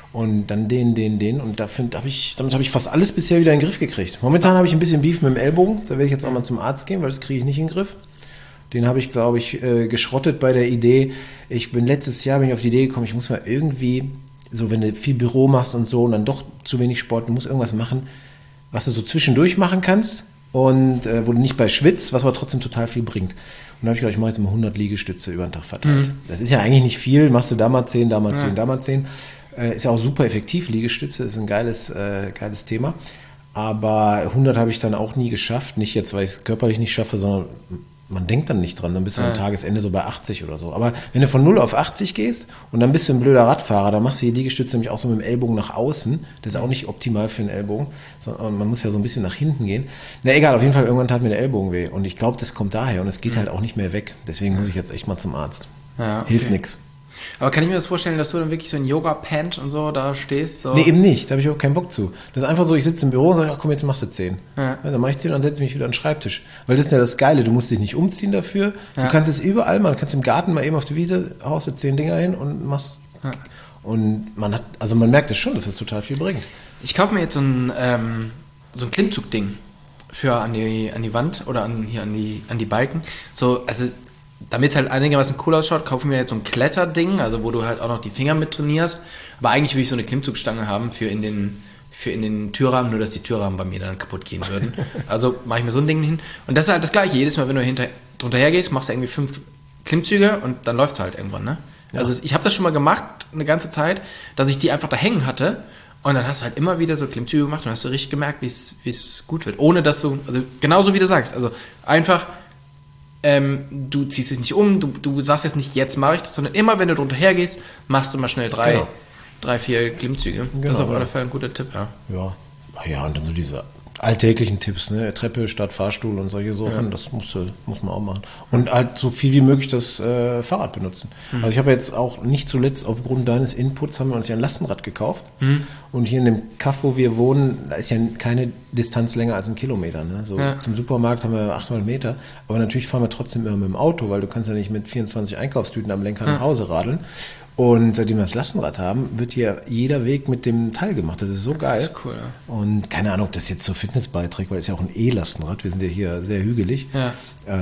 und dann den. Und damit habe ich fast alles bisher wieder in den Griff gekriegt. Momentan habe ich ein bisschen Beef mit dem Ellbogen. Da werde ich jetzt auch mal zum Arzt gehen, weil das kriege ich nicht in den Griff. Den habe ich, glaube ich, geschrottet bei der Idee. Letztes Jahr bin ich auf die Idee gekommen, ich muss mal irgendwie, so wenn du viel Büro machst und so und dann doch zu wenig Sport, du musst irgendwas machen, was du so zwischendurch machen kannst und wo du nicht bei schwitzt, was aber trotzdem total viel bringt. Und da habe ich gedacht, ich mache jetzt mal 100 Liegestütze über den Tag verteilt. Das ist ja eigentlich nicht viel, machst du da mal 10, da mal 10, da mal 10. Ist ja auch super effektiv, Liegestütze ist ein geiles Thema. Aber 100 habe ich dann auch nie geschafft. Nicht jetzt, weil ich es körperlich nicht schaffe, sondern man denkt dann nicht dran. Dann bist du am Tagesende so bei 80 oder so. Aber wenn du von 0 auf 80 gehst und dann bist du ein blöder Radfahrer, dann machst du die Liegestütze nämlich auch so mit dem Ellbogen nach außen. Das ist auch nicht optimal für den Ellbogen. Man muss ja so ein bisschen nach hinten gehen. Na egal, auf jeden Fall, irgendwann tat mir der Ellbogen weh. Und ich glaube, das kommt daher und es geht halt auch nicht mehr weg. Deswegen muss ich jetzt echt mal zum Arzt. Ja, okay. Hilft nichts. Aber kann ich mir das vorstellen, dass du dann wirklich so in Yoga-Pant und so da stehst? So? Nee, eben nicht. Da habe ich auch keinen Bock zu. Das ist einfach so, ich sitze im Büro und sage, ach komm, jetzt machst du 10. Ja. Dann mache ich 10 und dann setze ich mich wieder an den Schreibtisch. Weil das ist ja das Geile, du musst dich nicht umziehen dafür. Ja. Du kannst es überall machen. Du kannst im Garten mal eben auf die Wiese, haust du 10 Dinger hin und machst. Ja. Und man merkt es schon, dass es total viel bringt. Ich kaufe mir jetzt so ein Klimmzug-Ding für an die Wand oder an die Balken. So, also damit es halt einigermaßen cool ausschaut, kaufen wir jetzt so ein Kletterding, also wo du halt auch noch die Finger mit trainierst. Aber eigentlich will ich so eine Klimmzugstange haben für in den Türrahmen, nur dass die Türrahmen bei mir dann kaputt gehen würden. Also mache ich mir so ein Ding hin. Und das ist halt das Gleiche. Jedes Mal, wenn du drunter hergehst, machst du irgendwie 5 Klimmzüge und dann läuft es halt irgendwann, ne? Ja. Also ich habe das schon mal gemacht, eine ganze Zeit, dass ich die einfach da hängen hatte. Und dann hast du halt immer wieder so Klimmzüge gemacht und hast du richtig gemerkt, wie es gut wird. Ohne dass du, also genauso wie du sagst, also einfach, du ziehst dich nicht um, du sagst jetzt nicht, jetzt mache ich das, sondern immer, wenn du drunter hergehst, machst du mal schnell 3, 4 Klimmzüge. Genau, das ist auf alle Fälle ein guter Tipp, ja. Ja, und dann so diese alltäglichen Tipps, ne? Treppe statt Fahrstuhl und solche Sachen, das muss man auch machen. Und halt so viel wie möglich das Fahrrad benutzen. Also ich habe jetzt auch nicht zuletzt aufgrund deines Inputs haben wir uns ja ein Lastenrad gekauft. Und hier in dem Kaff, wo wir wohnen, da ist ja keine Distanz länger als 1 Kilometer. Ne? So zum Supermarkt haben wir 800 Meter. Aber natürlich fahren wir trotzdem immer mit dem Auto, weil du kannst ja nicht mit 24 Einkaufstüten am Lenker nach Hause radeln. Und seitdem wir das Lastenrad haben, wird hier jeder Weg mit dem Teil gemacht. Das ist so geil. Das ist cool, ja. Und keine Ahnung, ob das jetzt zur Fitness beiträgt, weil es ja auch ein E-Lastenrad. Wir sind ja hier sehr hügelig. Ja.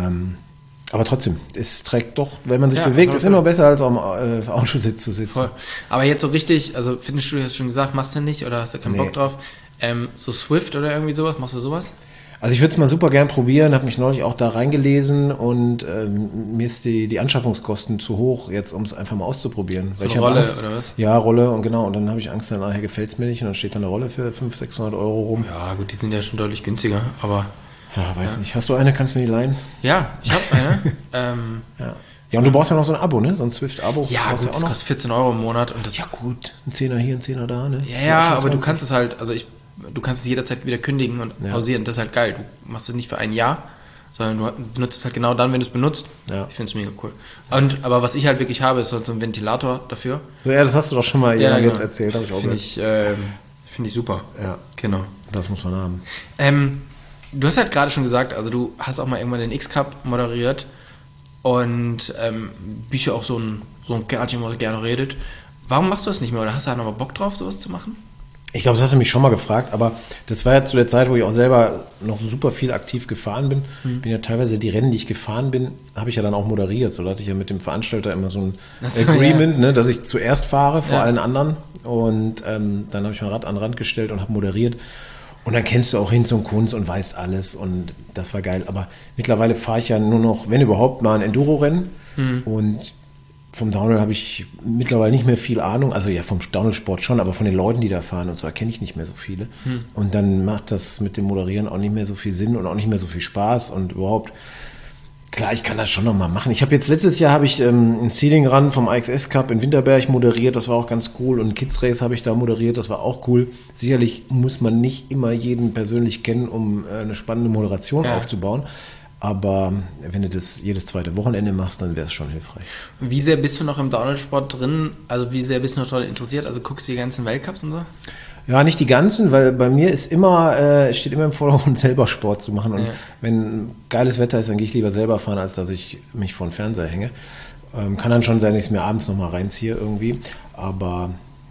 Aber trotzdem, es trägt doch, wenn man sich bewegt, ist immer besser als am Autositz zu sitzen. Voll. Aber jetzt so richtig, also Fitnessstudio hast du schon gesagt, machst du nicht oder hast du keinen Bock drauf? So Swift oder irgendwie sowas, machst du sowas? Also ich würde es mal super gern probieren, habe mich neulich auch da reingelesen und mir ist die Anschaffungskosten zu hoch, jetzt um es einfach mal auszuprobieren. So eine Rolle Angst, oder was? Ja, Rolle und genau. Und dann habe ich Angst, dann nachher gefällt es mir nicht und dann steht da eine Rolle für 500-600 Euro rum. Ja gut, die sind ja schon deutlich günstiger, aber... Ja, weiß nicht. Hast du eine? Kannst du mir die leihen? Ja, ich habe eine. Ja, und du brauchst ja noch so ein Abo, ne? So ein Swift-Abo. Ja, gut, das kostet 14 Euro im Monat. Und das ja gut, ein Zehner hier, ein Zehner da, ne? Ja, aber du kannst es halt, du kannst es jederzeit wieder kündigen und pausieren. Das ist halt geil. Du machst es nicht für ein Jahr, sondern du benutzt es halt genau dann, wenn du es benutzt. Ja. Ich finde es mega cool. Aber was ich halt wirklich habe, ist halt so ein Ventilator dafür. Ja, das hast du doch schon mal jetzt erzählt, habe ich auch Finde ich super. Ja. Genau. Das muss man haben. Du hast halt gerade schon gesagt, also du hast auch mal irgendwann den X-Cup moderiert und bist ja auch so ein Kerlchen, der gerne redet. Warum machst du das nicht mehr oder hast du da noch mal Bock drauf, sowas zu machen? Ich glaube, das hast du mich schon mal gefragt, aber das war ja zu der Zeit, wo ich auch selber noch super viel aktiv gefahren bin. Bin ja teilweise die Rennen, die ich gefahren bin, habe ich ja dann auch moderiert. So da hatte ich ja mit dem Veranstalter immer so ein Agreement, ne, dass ich zuerst fahre vor allen anderen und dann habe ich mein Rad an den Rand gestellt und habe moderiert. Und dann kennst du auch Hinz und Kunz und weißt alles und das war geil. Aber mittlerweile fahre ich ja nur noch, wenn überhaupt, mal ein Enduro-Rennen. Und vom Downhill habe ich mittlerweile nicht mehr viel Ahnung. Also ja, vom Downhill-Sport schon, aber von den Leuten, die da fahren und so, erkenne ich nicht mehr so viele. Und dann macht das mit dem Moderieren auch nicht mehr so viel Sinn und auch nicht mehr so viel Spaß und überhaupt... Klar, ich kann das schon noch mal machen. Letztes Jahr habe ich ein Seeding Run vom IXS Cup in Winterberg moderiert, das war auch ganz cool. Und ein Kids Race habe ich da moderiert, das war auch cool. Sicherlich muss man nicht immer jeden persönlich kennen, um eine spannende Moderation aufzubauen. Aber wenn du das jedes zweite Wochenende machst, dann wäre es schon hilfreich. Wie sehr bist du noch im Downhill-Sport drin? Also wie sehr bist du noch daran interessiert? Also guckst du die ganzen Weltcups und so? Ja, nicht die ganzen, weil bei mir ist steht immer im Vordergrund, selber Sport zu machen. Und wenn geiles Wetter ist, dann gehe ich lieber selber fahren, als dass ich mich vor den Fernseher hänge. Kann dann schon sein, dass ich es mir abends nochmal reinziehe irgendwie. Aber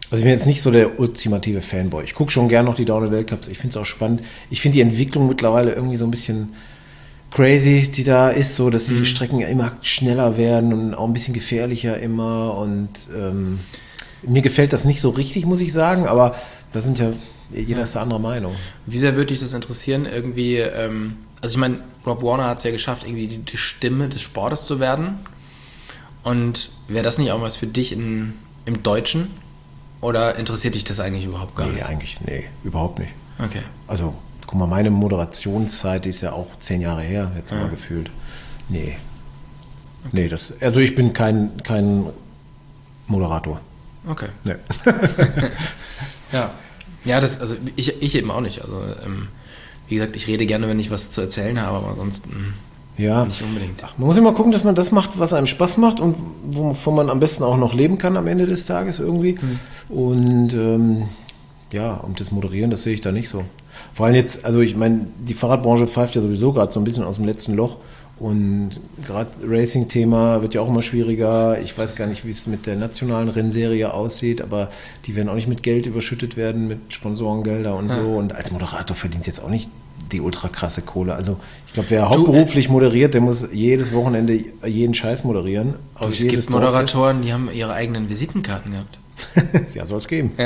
Also ich bin jetzt nicht so der ultimative Fanboy. Ich gucke schon gern noch die Downhill-Weltcups. Ich finde es auch spannend. Ich finde die Entwicklung mittlerweile irgendwie so ein bisschen crazy, die da ist, so dass die Strecken immer schneller werden und auch ein bisschen gefährlicher immer. Und mir gefällt das nicht so richtig, muss ich sagen. Aber da sind ja, jeder ist da anderer Meinung. Wie sehr würde dich das interessieren, irgendwie, also ich meine, Rob Warner hat es ja geschafft, irgendwie die Stimme des Sportes zu werden. Und wäre das nicht auch was für dich im Deutschen? Oder interessiert dich das eigentlich überhaupt gar nicht? Nee, überhaupt nicht. Okay. Also, guck mal, meine Moderationszeit, die ist ja auch 10 Jahre her, jetzt mal gefühlt. Nee. Okay. Nee, also ich bin kein Moderator. Okay. Nee. Ja. Ja, also ich eben auch nicht. Also, wie gesagt, ich rede gerne, wenn ich was zu erzählen habe, aber ansonsten nicht unbedingt. Man muss immer gucken, dass man das macht, was einem Spaß macht und wovon man am besten auch noch leben kann am Ende des Tages irgendwie. Und und das Moderieren, das sehe ich da nicht so. Vor allem jetzt, also ich meine, die Fahrradbranche pfeift ja sowieso gerade so ein bisschen aus dem letzten Loch. Und gerade Racing-Thema wird ja auch immer schwieriger. Ich weiß gar nicht, wie es mit der nationalen Rennserie aussieht, aber die werden auch nicht mit Geld überschüttet werden, mit Sponsorengelder und so. Und als Moderator verdient jetzt auch nicht die ultra krasse Kohle. Also ich glaube, wer hauptberuflich moderiert, der muss jedes Wochenende jeden Scheiß moderieren. Es gibt Moderatoren, die haben ihre eigenen Visitenkarten gehabt. Ja, soll es geben.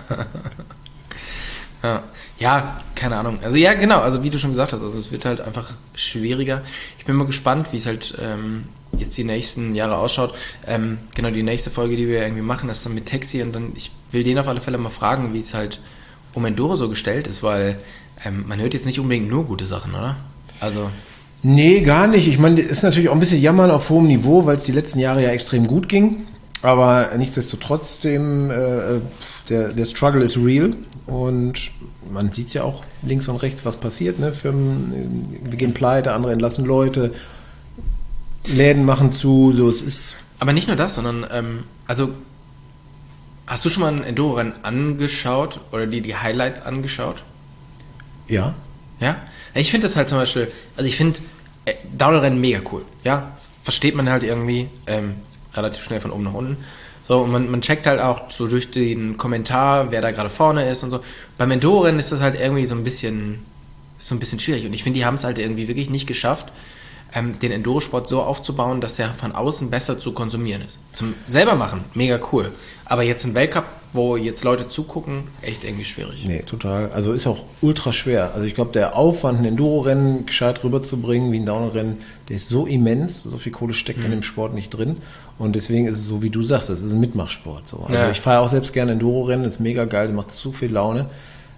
Ja, keine Ahnung. Also ja, genau, also wie du schon gesagt hast, also es wird halt einfach schwieriger. Ich bin mal gespannt, wie es halt jetzt die nächsten Jahre ausschaut. Genau, die nächste Folge, die wir irgendwie machen, ist dann mit Taxi und dann, ich will den auf alle Fälle mal fragen, wie es halt um Enduro so gestellt ist, weil man hört jetzt nicht unbedingt nur gute Sachen, oder? Also... Nee, gar nicht. Ich meine, ist natürlich auch ein bisschen Jammern auf hohem Niveau, weil es die letzten Jahre ja extrem gut ging. Aber nichtsdestotrotz, der Struggle ist real und man sieht ja auch links und rechts, was passiert. Ne? Firmen gehen pleite, andere entlassen Leute, Läden machen zu, so es ist. Aber nicht nur das, sondern also hast du schon mal ein Enduro-Rennen angeschaut oder dir die Highlights angeschaut? Ja. Ja? Ich finde das halt zum Beispiel, also ich finde Downhill-Rennen mega cool. Ja, versteht man halt irgendwie relativ schnell von oben nach unten. So, und man checkt halt auch so durch den Kommentar, wer da gerade vorne ist und so. Beim Enduro-Rennen ist das halt irgendwie so ein bisschen schwierig. Und ich finde, die haben es halt irgendwie wirklich nicht geschafft, den Endurosport so aufzubauen, dass der von außen besser zu konsumieren ist. Zum selber machen, mega cool. Aber jetzt im Weltcup, wo jetzt Leute zugucken, echt irgendwie schwierig. Nee, total. Also ist auch ultra schwer. Also ich glaube, der Aufwand, ein Enduro-Rennen gescheit rüberzubringen, wie ein Downhill-Rennen, der ist so immens, so viel Kohle steckt in dem Sport nicht drin. Und deswegen ist es so, wie du sagst, das ist ein Mitmachsport. So. Also ich fahre auch selbst gerne Enduro-Rennen, ist mega geil, macht zu viel Laune.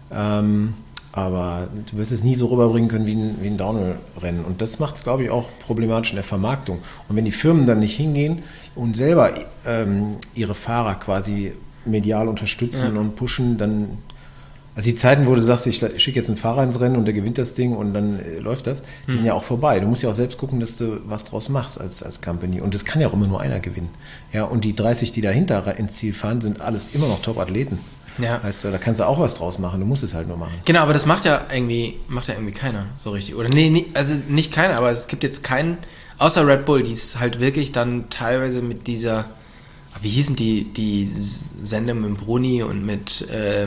Aber du wirst es nie so rüberbringen können wie ein Downhill-Rennen. Und das macht es, glaube ich, auch problematisch in der Vermarktung. Und wenn die Firmen dann nicht hingehen und selber ihre Fahrer quasi medial unterstützen und pushen, dann... Also die Zeiten, wo du sagst, ich schicke jetzt einen Fahrer ins Rennen und der gewinnt das Ding und dann läuft das, die sind ja auch vorbei. Du musst ja auch selbst gucken, dass du was draus machst als Company. Und das kann ja auch immer nur einer gewinnen. Ja, und die 30, die dahinter ins Ziel fahren, sind alles immer noch Top-Athleten. Ja. Weißt du, da kannst du auch was draus machen, du musst es halt nur machen. Genau, aber das macht ja irgendwie keiner so richtig. Oder nee, also nicht keiner, aber es gibt jetzt keinen, außer Red Bull, die es halt wirklich dann teilweise mit dieser, wie hießen die Sendung mit Bruni und mit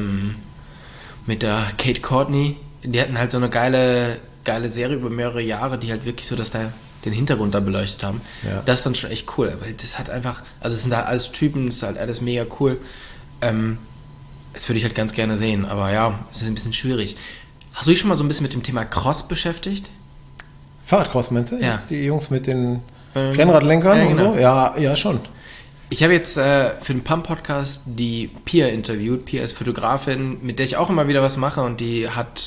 der Kate Courtney, die hatten halt so eine geile Serie über mehrere Jahre, die halt wirklich so, dass da den Hintergrund da beleuchtet haben. Ja. Das ist dann schon echt cool, weil das hat einfach, also es sind da alles Typen, das ist halt alles mega cool. Das würde ich halt ganz gerne sehen, aber ja, es ist ein bisschen schwierig. Hast du dich schon mal so ein bisschen mit dem Thema Cross beschäftigt? Fahrradcross meinst du? Ja. Jetzt die Jungs mit den Rennradlenkern und so? Ja, schon. Ich habe jetzt für den Pump-Podcast die Pia interviewt. Pia ist Fotografin, mit der ich auch immer wieder was mache und die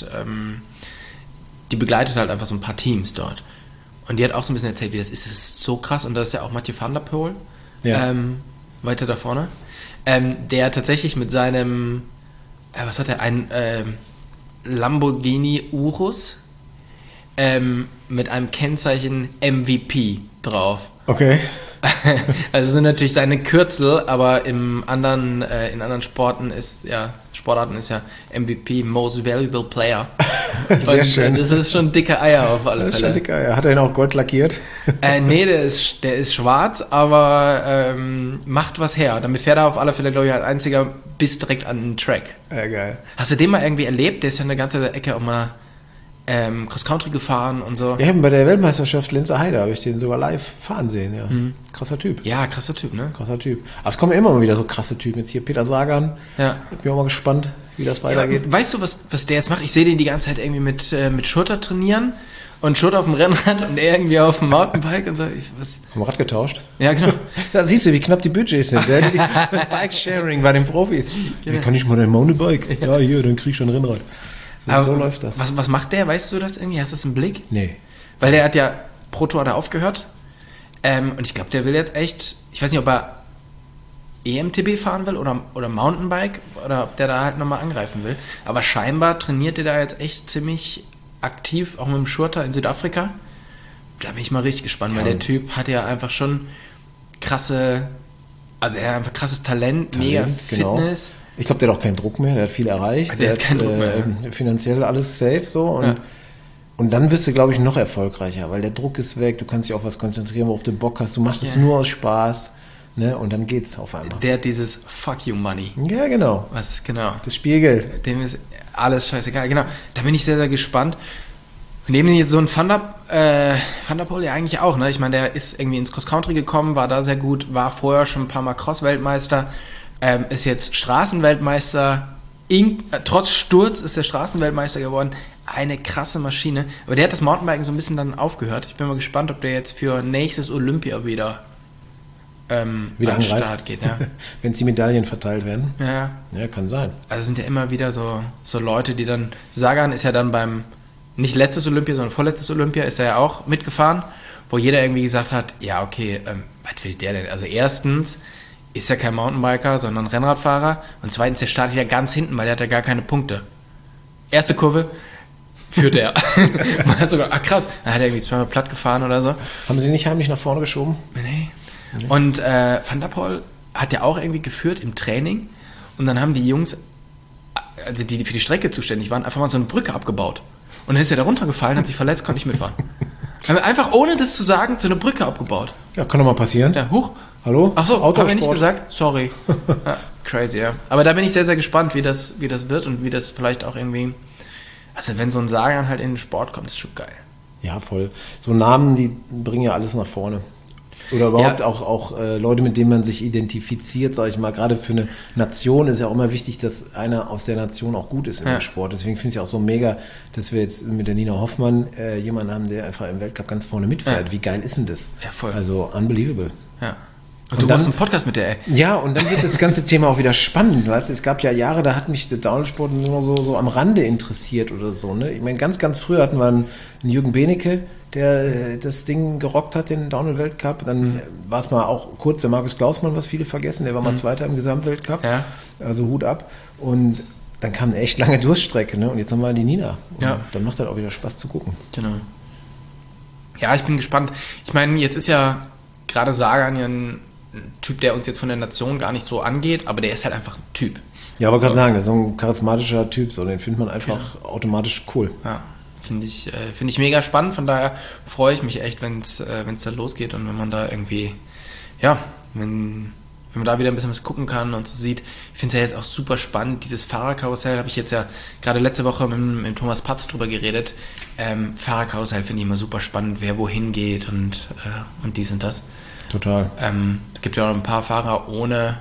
begleitet halt einfach so ein paar Teams dort. Und die hat auch so ein bisschen erzählt, wie das ist. Das ist so krass und da ist ja auch Mathieu van der Poel weiter da vorne. Der tatsächlich mit seinem, was hat er, ein Lamborghini Urus mit einem Kennzeichen MVP drauf. Okay. Also sind natürlich seine Kürzel, aber in anderen Sportarten ist ja MVP, Most Valuable Player. Sehr schön. Das ist schon dicke Eier auf alle Fälle. Das ist schon dicke Eier. Hat er ihn auch gold lackiert? Nee, der ist schwarz, aber macht was her. Damit fährt er auf alle Fälle, glaube ich, als einziger bis direkt an den Track. Ja, geil. Hast du den mal irgendwie erlebt? Der ist ja eine ganze Ecke auch mal Cross-Country gefahren und so. Ja, bei der Weltmeisterschaft Linzer Heide habe ich den sogar live fahren sehen, ja. Krasser Typ. Ja, krasser Typ, ne? Krasser Typ. Aber es kommen immer mal wieder so krasse Typen. Jetzt hier Peter Sagan. Ja. Bin auch mal gespannt, wie das weitergeht. Ja, weißt du, was der jetzt macht? Ich sehe den die ganze Zeit irgendwie mit Schurter trainieren und Schurter auf dem Rennrad und er irgendwie auf dem Mountainbike und so. Haben wir Rad getauscht? Ja, genau. Da siehst du, wie knapp die Budgets sind. Bike-Sharing bei den Profis. Genau. Kann ich mal dein Mountainbike? Ja, hier, dann krieg ich schon ein Rennrad. So läuft das. Was macht der? Weißt du das irgendwie? Hast du das im Blick? Nee. Weil der hat ja Pro Tour da aufgehört. Und ich glaube, der will jetzt echt, ich weiß nicht, ob er EMTB fahren will oder Mountainbike oder ob der da halt nochmal angreifen will. Aber scheinbar trainiert der da jetzt echt ziemlich aktiv, auch mit dem Schurter in Südafrika. Da bin ich mal richtig gespannt, weil der Typ hat ja einfach schon krasses Talent, mega Fitness. Genau. Ich glaube, der hat auch keinen Druck mehr, der hat viel erreicht. Der hat keinen Druck mehr. Finanziell alles safe so und dann wirst du, glaube ich, noch erfolgreicher, weil der Druck ist weg, du kannst dich auf was konzentrieren, worauf du Bock hast, du machst es nur aus Spaß, ne? Und dann geht's auf einmal. Der hat dieses Fuck you Money. Ja, genau. Genau. Das Spielgeld. Dem ist alles scheißegal, genau. Da bin ich sehr, sehr gespannt. Neben jetzt so ein Van der Poel ja eigentlich auch, ne? Ich meine, der ist irgendwie ins Cross-Country gekommen, war da sehr gut, war vorher schon ein paar Mal Cross-Weltmeister, ist jetzt Straßenweltmeister, trotz Sturz ist der Straßenweltmeister geworden. Eine krasse Maschine. Aber der hat das Mountainbiken so ein bisschen dann aufgehört. Ich bin mal gespannt, ob der jetzt für nächstes Olympia wieder an den Start geht. Ja. Wenn die Medaillen verteilt werden. Ja, kann sein. Also sind ja immer wieder so Leute, die dann... Sagan ist ja dann beim, nicht letztes Olympia, sondern vorletztes Olympia, ist er ja auch mitgefahren, wo jeder irgendwie gesagt hat, ja okay, was will der denn? Also erstens ist er kein Mountainbiker, sondern Rennradfahrer. Und zweitens, der startet ja ganz hinten, weil der hat ja gar keine Punkte. Erste Kurve führt er. Krass. Dann hat er irgendwie zweimal platt gefahren oder so. Haben sie nicht heimlich nach vorne geschoben? Nee. Und Van der Poel hat ja auch irgendwie geführt im Training. Und dann haben die Jungs, also die für die Strecke zuständig waren, einfach mal so eine Brücke abgebaut. Und dann ist er da runtergefallen, hat sich verletzt, konnte nicht mitfahren. Haben wir einfach, ohne das zu sagen, so eine Brücke abgebaut. Ja, kann doch mal passieren. Ja, hoch. Hallo? Achso, habe ich nicht gesagt? Sorry. Ja, crazy, ja. Aber da bin ich sehr, sehr gespannt, wie das wird und wie das vielleicht auch irgendwie... Also wenn so ein Sagan halt in den Sport kommt, ist schon geil. Ja, voll. So Namen, die bringen ja alles nach vorne. Oder überhaupt auch Leute, mit denen man sich identifiziert, sage ich mal. Gerade für eine Nation ist ja auch immer wichtig, dass einer aus der Nation auch gut ist in dem Sport. Deswegen finde ich es auch so mega, dass wir jetzt mit der Nina Hoffmann jemanden haben, der einfach im Weltcup ganz vorne mitfährt. Ja. Wie geil ist denn das? Ja, voll. Also unbelievable. Ja. Und du machst einen Podcast mit der, ey. Ja, und dann wird das ganze Thema auch wieder spannend, weißt du? Es gab ja Jahre, da hat mich der Downhill-Sport nur so am Rande interessiert oder so, ne? Ich meine, ganz, ganz früh hatten wir einen Jürgen Benecke, der das Ding gerockt hat, den Downhill-Weltcup. Dann war es mal auch kurz der Markus Klausmann, was viele vergessen, der war mal Zweiter im Gesamtweltcup. Ja. Also Hut ab. Und dann kam eine echt lange Durststrecke, ne? Und jetzt haben wir die Nina. Und dann macht das auch wieder Spaß zu gucken. Genau. Ja, ich bin gespannt. Ich meine, jetzt ist ja gerade Sagan ja ein Typ, der uns jetzt von der Nation gar nicht so angeht, aber der ist halt einfach ein Typ. Ja, aber gerade sagen, der ist so ein charismatischer Typ, so den findet man einfach automatisch cool. Ja, finde ich mega spannend, von daher freue ich mich echt, wenn es da losgeht und wenn man da irgendwie, ja, wenn man da wieder ein bisschen was gucken kann und so sieht. Ich finde es ja jetzt auch super spannend, dieses Fahrerkarussell, habe ich jetzt ja gerade letzte Woche mit Thomas Patz drüber geredet. Fahrerkarussell finde ich immer super spannend, wer wohin geht und dies und das. Total. Es gibt ja auch ein paar Fahrer ohne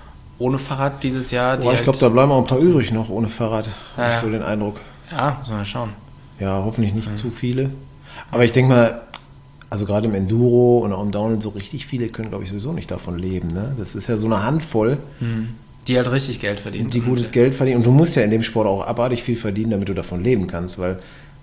Fahrrad dieses Jahr. Ich glaube, da bleiben auch ein paar übrig noch ohne Fahrrad, habe ich so den Eindruck. Ja, muss man mal schauen. Ja, hoffentlich nicht zu viele. Aber ich denke mal, also gerade im Enduro und auch im Downhill, so richtig viele können, glaube ich, sowieso nicht davon leben. Ne? Das ist ja so eine Handvoll. Die halt richtig Geld verdienen. Die gutes Geld verdienen. Und du musst ja in dem Sport auch abartig viel verdienen, damit du davon leben kannst, weil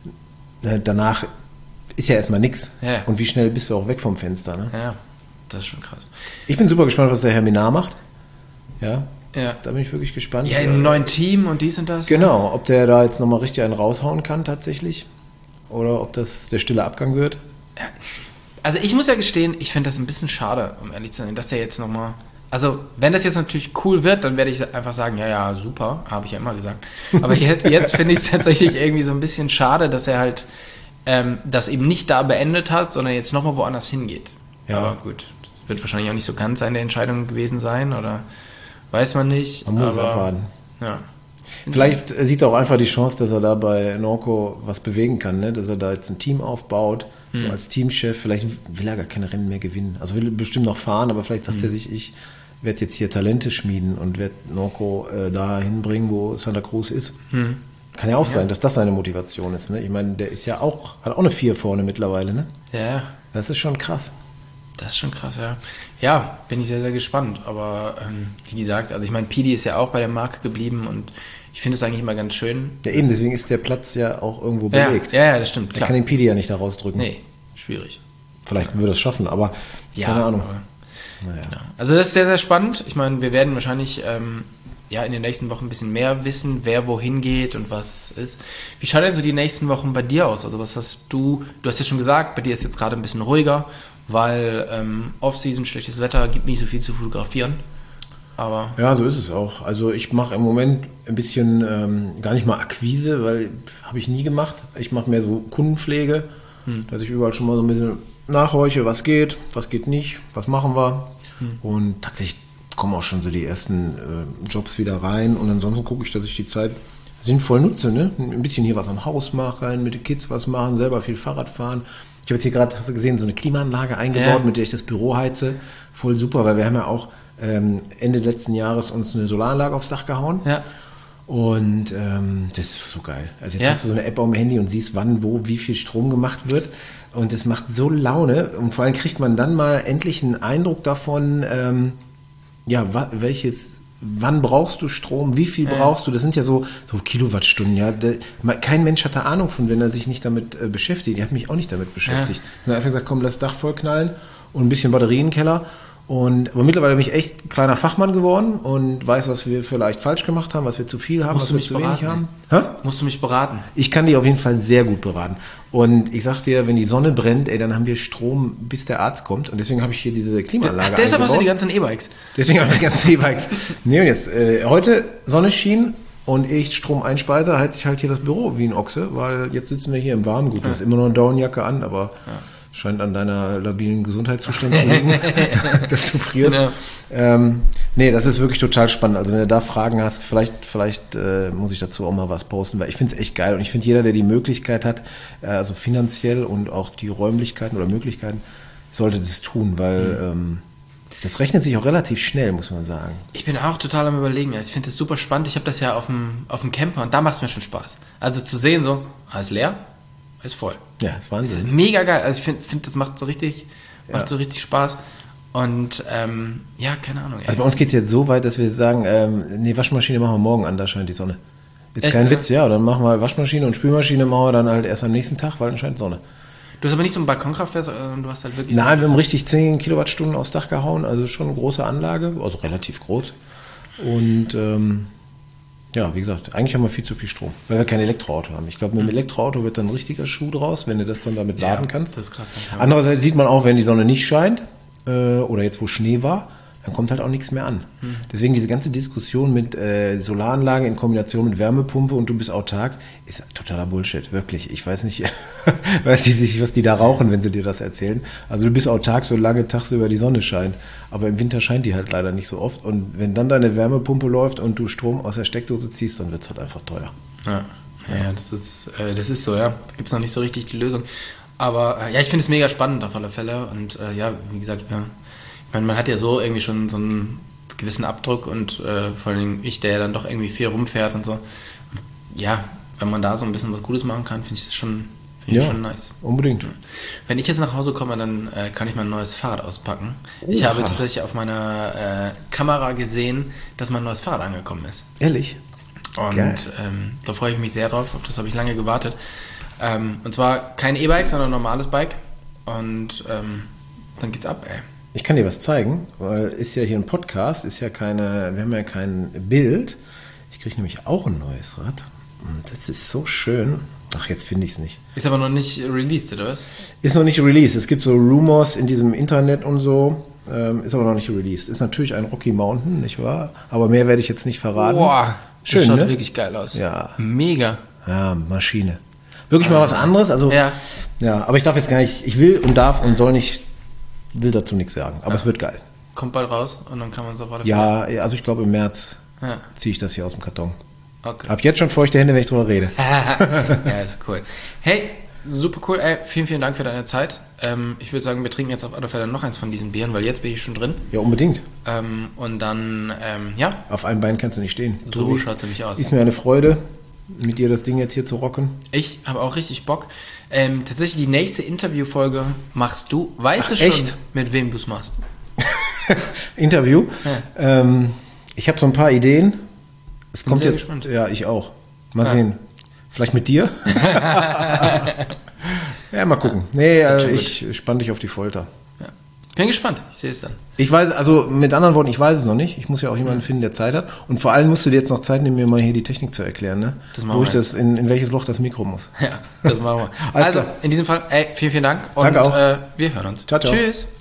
danach ist ja erstmal nichts. Ja. Und wie schnell bist du auch weg vom Fenster. Ne? Ja, das ist schon krass. Ich bin super gespannt, was der Herr Minar macht. Ja. Da bin ich wirklich gespannt. Ja, in einem neuen Team und dies und das. Genau, ob der da jetzt nochmal richtig einen raushauen kann tatsächlich. Oder ob das der stille Abgang wird. Ja. Also ich muss ja gestehen, ich finde das ein bisschen schade, um ehrlich zu sein, dass der jetzt nochmal... Also, wenn das jetzt natürlich cool wird, dann werde ich einfach sagen, ja, super, habe ich ja immer gesagt. Aber jetzt finde ich es tatsächlich irgendwie so ein bisschen schade, dass er halt das eben nicht da beendet hat, sondern jetzt nochmal woanders hingeht. Ja. Aber gut, das wird wahrscheinlich auch nicht so ganz seine Entscheidung gewesen sein, oder weiß man nicht. Man muss es abwarten. Ja. Vielleicht sieht er auch einfach die Chance, dass er da bei Norco was bewegen kann, ne? Dass er da jetzt ein Team aufbaut, so als Teamchef. Vielleicht will er gar keine Rennen mehr gewinnen. Also will bestimmt noch fahren, aber vielleicht sagt er sich, ich werde jetzt hier Talente schmieden und werde Norco da hinbringen, wo Santa Cruz ist. Kann ja auch sein, dass das seine Motivation ist. Ne? Ich meine, der ist ja auch, hat auch eine 4 vorne mittlerweile. Ne? Ja. Das ist schon krass. Das ist schon krass, ja. Ja, bin ich sehr, sehr gespannt. Aber wie gesagt, also ich meine, Pidi ist ja auch bei der Marke geblieben und ich finde es eigentlich immer ganz schön. Ja eben, deswegen ist der Platz ja auch irgendwo belegt. Ja, das stimmt, Er klar. kann den Pidi ja nicht da rausdrücken. Nee, schwierig. Vielleicht würde er es schaffen, aber Ja, keine Ahnung. aber- Naja. Genau. Also das ist sehr, sehr spannend. Ich meine, wir werden wahrscheinlich in den nächsten Wochen ein bisschen mehr wissen, wer wohin geht und was ist. Wie schaut denn so die nächsten Wochen bei dir aus? Also was hast du hast ja schon gesagt, bei dir ist jetzt gerade ein bisschen ruhiger, weil Off-Season, schlechtes Wetter, gibt nicht so viel zu fotografieren. Aber Ja, so ist es auch. Also ich mache im Moment ein bisschen gar nicht mal Akquise, weil habe ich nie gemacht. Ich mache mehr so Kundenpflege, dass ich überall schon mal so ein bisschen nachhorche, was geht nicht, was machen wir. Und tatsächlich kommen auch schon so die ersten Jobs wieder rein. Und ansonsten gucke ich, dass ich die Zeit sinnvoll nutze. Ne? Ein bisschen hier was am Haus machen, mit den Kids was machen, selber viel Fahrrad fahren. Ich habe jetzt hier gerade, hast du gesehen, so eine Klimaanlage eingebaut, mit der ich das Büro heize. Voll super, weil wir haben ja auch Ende letzten Jahres uns eine Solaranlage aufs Dach gehauen. ja. Und das ist so geil. Also jetzt Ja. hast du so eine App auf dem Handy und siehst, wann, wo, wie viel Strom gemacht wird. Und das macht so Laune. Und vor allem kriegt man dann mal endlich einen Eindruck davon, wann brauchst du Strom, wie viel brauchst du? Das sind ja so Kilowattstunden. Ja. Kein Mensch hat da Ahnung von, wenn er sich nicht damit beschäftigt. Ich habe mich auch nicht damit beschäftigt. Ich habe einfach gesagt, komm, lass das Dach vollknallen und ein bisschen Batterie in den Keller. Aber mittlerweile bin ich echt ein kleiner Fachmann geworden und weiß, was wir vielleicht falsch gemacht haben, was wir zu viel haben, Musst du was wir mich zu wenig beraten, haben. Musst du mich beraten? Ich kann dich auf jeden Fall sehr gut beraten. Und ich sag dir, wenn die Sonne brennt, dann haben wir Strom, bis der Arzt kommt. Und deswegen habe ich hier diese Klimaanlage Deshalb hast du die eingebaut. ganzen E-Bikes. Deswegen habe ich die ganzen E-Bikes. Nee, und jetzt, heute Sonne schien und ich Strom einspeise, heizt ich halt hier das Büro wie ein Ochse, weil jetzt sitzen wir hier im Warmen. Gut, das ist immer noch eine Downjacke an, aber scheint an deiner labilen Gesundheitszustand zu liegen, dass du frierst. Genau. Nee, das ist wirklich total spannend. Also wenn du da Fragen hast, vielleicht muss ich dazu auch mal was posten, weil ich finde es echt geil. Und ich finde, jeder, der die Möglichkeit hat, also finanziell und auch die Räumlichkeiten oder Möglichkeiten, sollte das tun, weil das rechnet sich auch relativ schnell, muss man sagen. Ich bin auch total am Überlegen. Ich finde das super spannend. Ich habe das ja auf dem Camper und da macht es mir schon Spaß. Also zu sehen, so, alles leer, alles voll. Ja, das ist Das ist Wahnsinn. mega geil. Also ich finde, das macht so richtig Spaß. Und keine Ahnung. Also bei uns geht es jetzt so weit, dass wir sagen, Waschmaschine machen wir morgen an, da scheint die Sonne. Ist Echt, kein ja? Witz, ja. Dann machen wir Waschmaschine und Spülmaschine machen wir dann halt erst am nächsten Tag, weil dann scheint Sonne. Du hast aber nicht so ein Balkonkraftwerk, sondern du hast halt wirklich Nein, wir haben richtig 10 Kilowattstunden aufs Dach gehauen, also schon eine große Anlage, also relativ groß. Und wie gesagt, eigentlich haben wir viel zu viel Strom, weil wir kein Elektroauto haben. Ich glaube, mit dem Elektroauto wird dann ein richtiger Schuh draus, wenn du das dann damit laden kannst. Das ist krass. Andererseits sieht man auch, wenn die Sonne nicht scheint oder jetzt, wo Schnee war, dann kommt halt auch nichts mehr an. Deswegen diese ganze Diskussion mit Solaranlage in Kombination mit Wärmepumpe und du bist autark, ist totaler Bullshit, wirklich. Ich weiß nicht, was die da rauchen, wenn sie dir das erzählen. Also du bist autark, solange tagsüber die Sonne scheint. Aber im Winter scheint die halt leider nicht so oft. Und wenn dann deine Wärmepumpe läuft und du Strom aus der Steckdose ziehst, dann wird es halt einfach teuer. Ja, das ist so, ja. Da gibt es noch nicht so richtig die Lösung. Aber ich finde es mega spannend auf alle Fälle. Und wie gesagt, ich meine, man hat ja so irgendwie schon so einen gewissen Abdruck und vor allem ich, der ja dann doch irgendwie viel rumfährt und so. Und, ja, wenn man da so ein bisschen was Gutes machen kann, finde ich das schon nice. Unbedingt. Wenn ich jetzt nach Hause komme, dann kann ich mein neues Fahrrad auspacken. Ich habe tatsächlich auf meiner Kamera gesehen, dass mein neues Fahrrad angekommen ist. Ehrlich? Und Geil. da freue ich mich sehr drauf. Auf das habe ich lange gewartet. Und zwar kein E-Bike, sondern ein normales Bike. Und dann geht's ab, ey. Ich kann dir was zeigen, weil ist ja hier ein Podcast, wir haben ja kein Bild. Ich kriege nämlich auch ein neues Rad. Das ist so schön. Ach, jetzt finde ich es nicht. Ist aber noch nicht released, oder was? Ist noch nicht released. Es gibt so Rumors in diesem Internet und so. Ist aber noch nicht released. Ist natürlich ein Rocky Mountain, nicht wahr? Aber mehr werde ich jetzt nicht verraten. Boah, schön, das schaut ne? wirklich geil aus. Ja. Mega. Ja, Maschine. Wirklich mal was anderes. Also, ja, aber ich darf jetzt gar nicht, ich will und darf und will dazu nichts sagen. Aber es wird geil. Kommt bald raus und dann kann man sofort... Ja, also ich glaube im März ziehe ich das hier aus dem Karton. Okay. Hab jetzt schon feuchte Hände, wenn ich drüber rede. Ja, ist cool. Hey, super cool. Ey, vielen, vielen Dank für deine Zeit. Ich würde sagen, wir trinken jetzt auf alle Fälle noch eins von diesen Bieren, weil jetzt bin ich schon drin. Ja, unbedingt. Und dann, Auf einem Bein kannst du nicht stehen. So schaut es nämlich aus. Ist mir eine Freude, mit dir das Ding jetzt hier zu rocken. Ich habe auch richtig Bock. Tatsächlich die nächste Interviewfolge machst du. Weißt du schon, echt? mit wem du es machst? Interview? Ja. Ich habe so ein paar Ideen. Es kommt sehr jetzt. gespannt. Ja, ich auch. Mal sehen. Vielleicht mit dir? Ja, mal gucken. Nee, ich spann dich auf die Folter. Ja. Bin gespannt. Ich sehe es dann. Ich weiß, also mit anderen Worten, ich weiß es noch nicht. Ich muss ja auch jemanden finden, der Zeit hat. Und vor allem musst du dir jetzt noch Zeit nehmen, mir mal hier die Technik zu erklären, ne? Das machen Wo wir ich das, in welches Loch das Mikro muss. Ja, das machen wir. Alles Also, klar. in diesem Fall, vielen, vielen Dank. Und Danke auch. wir hören uns. Ciao, ciao. Tschüss.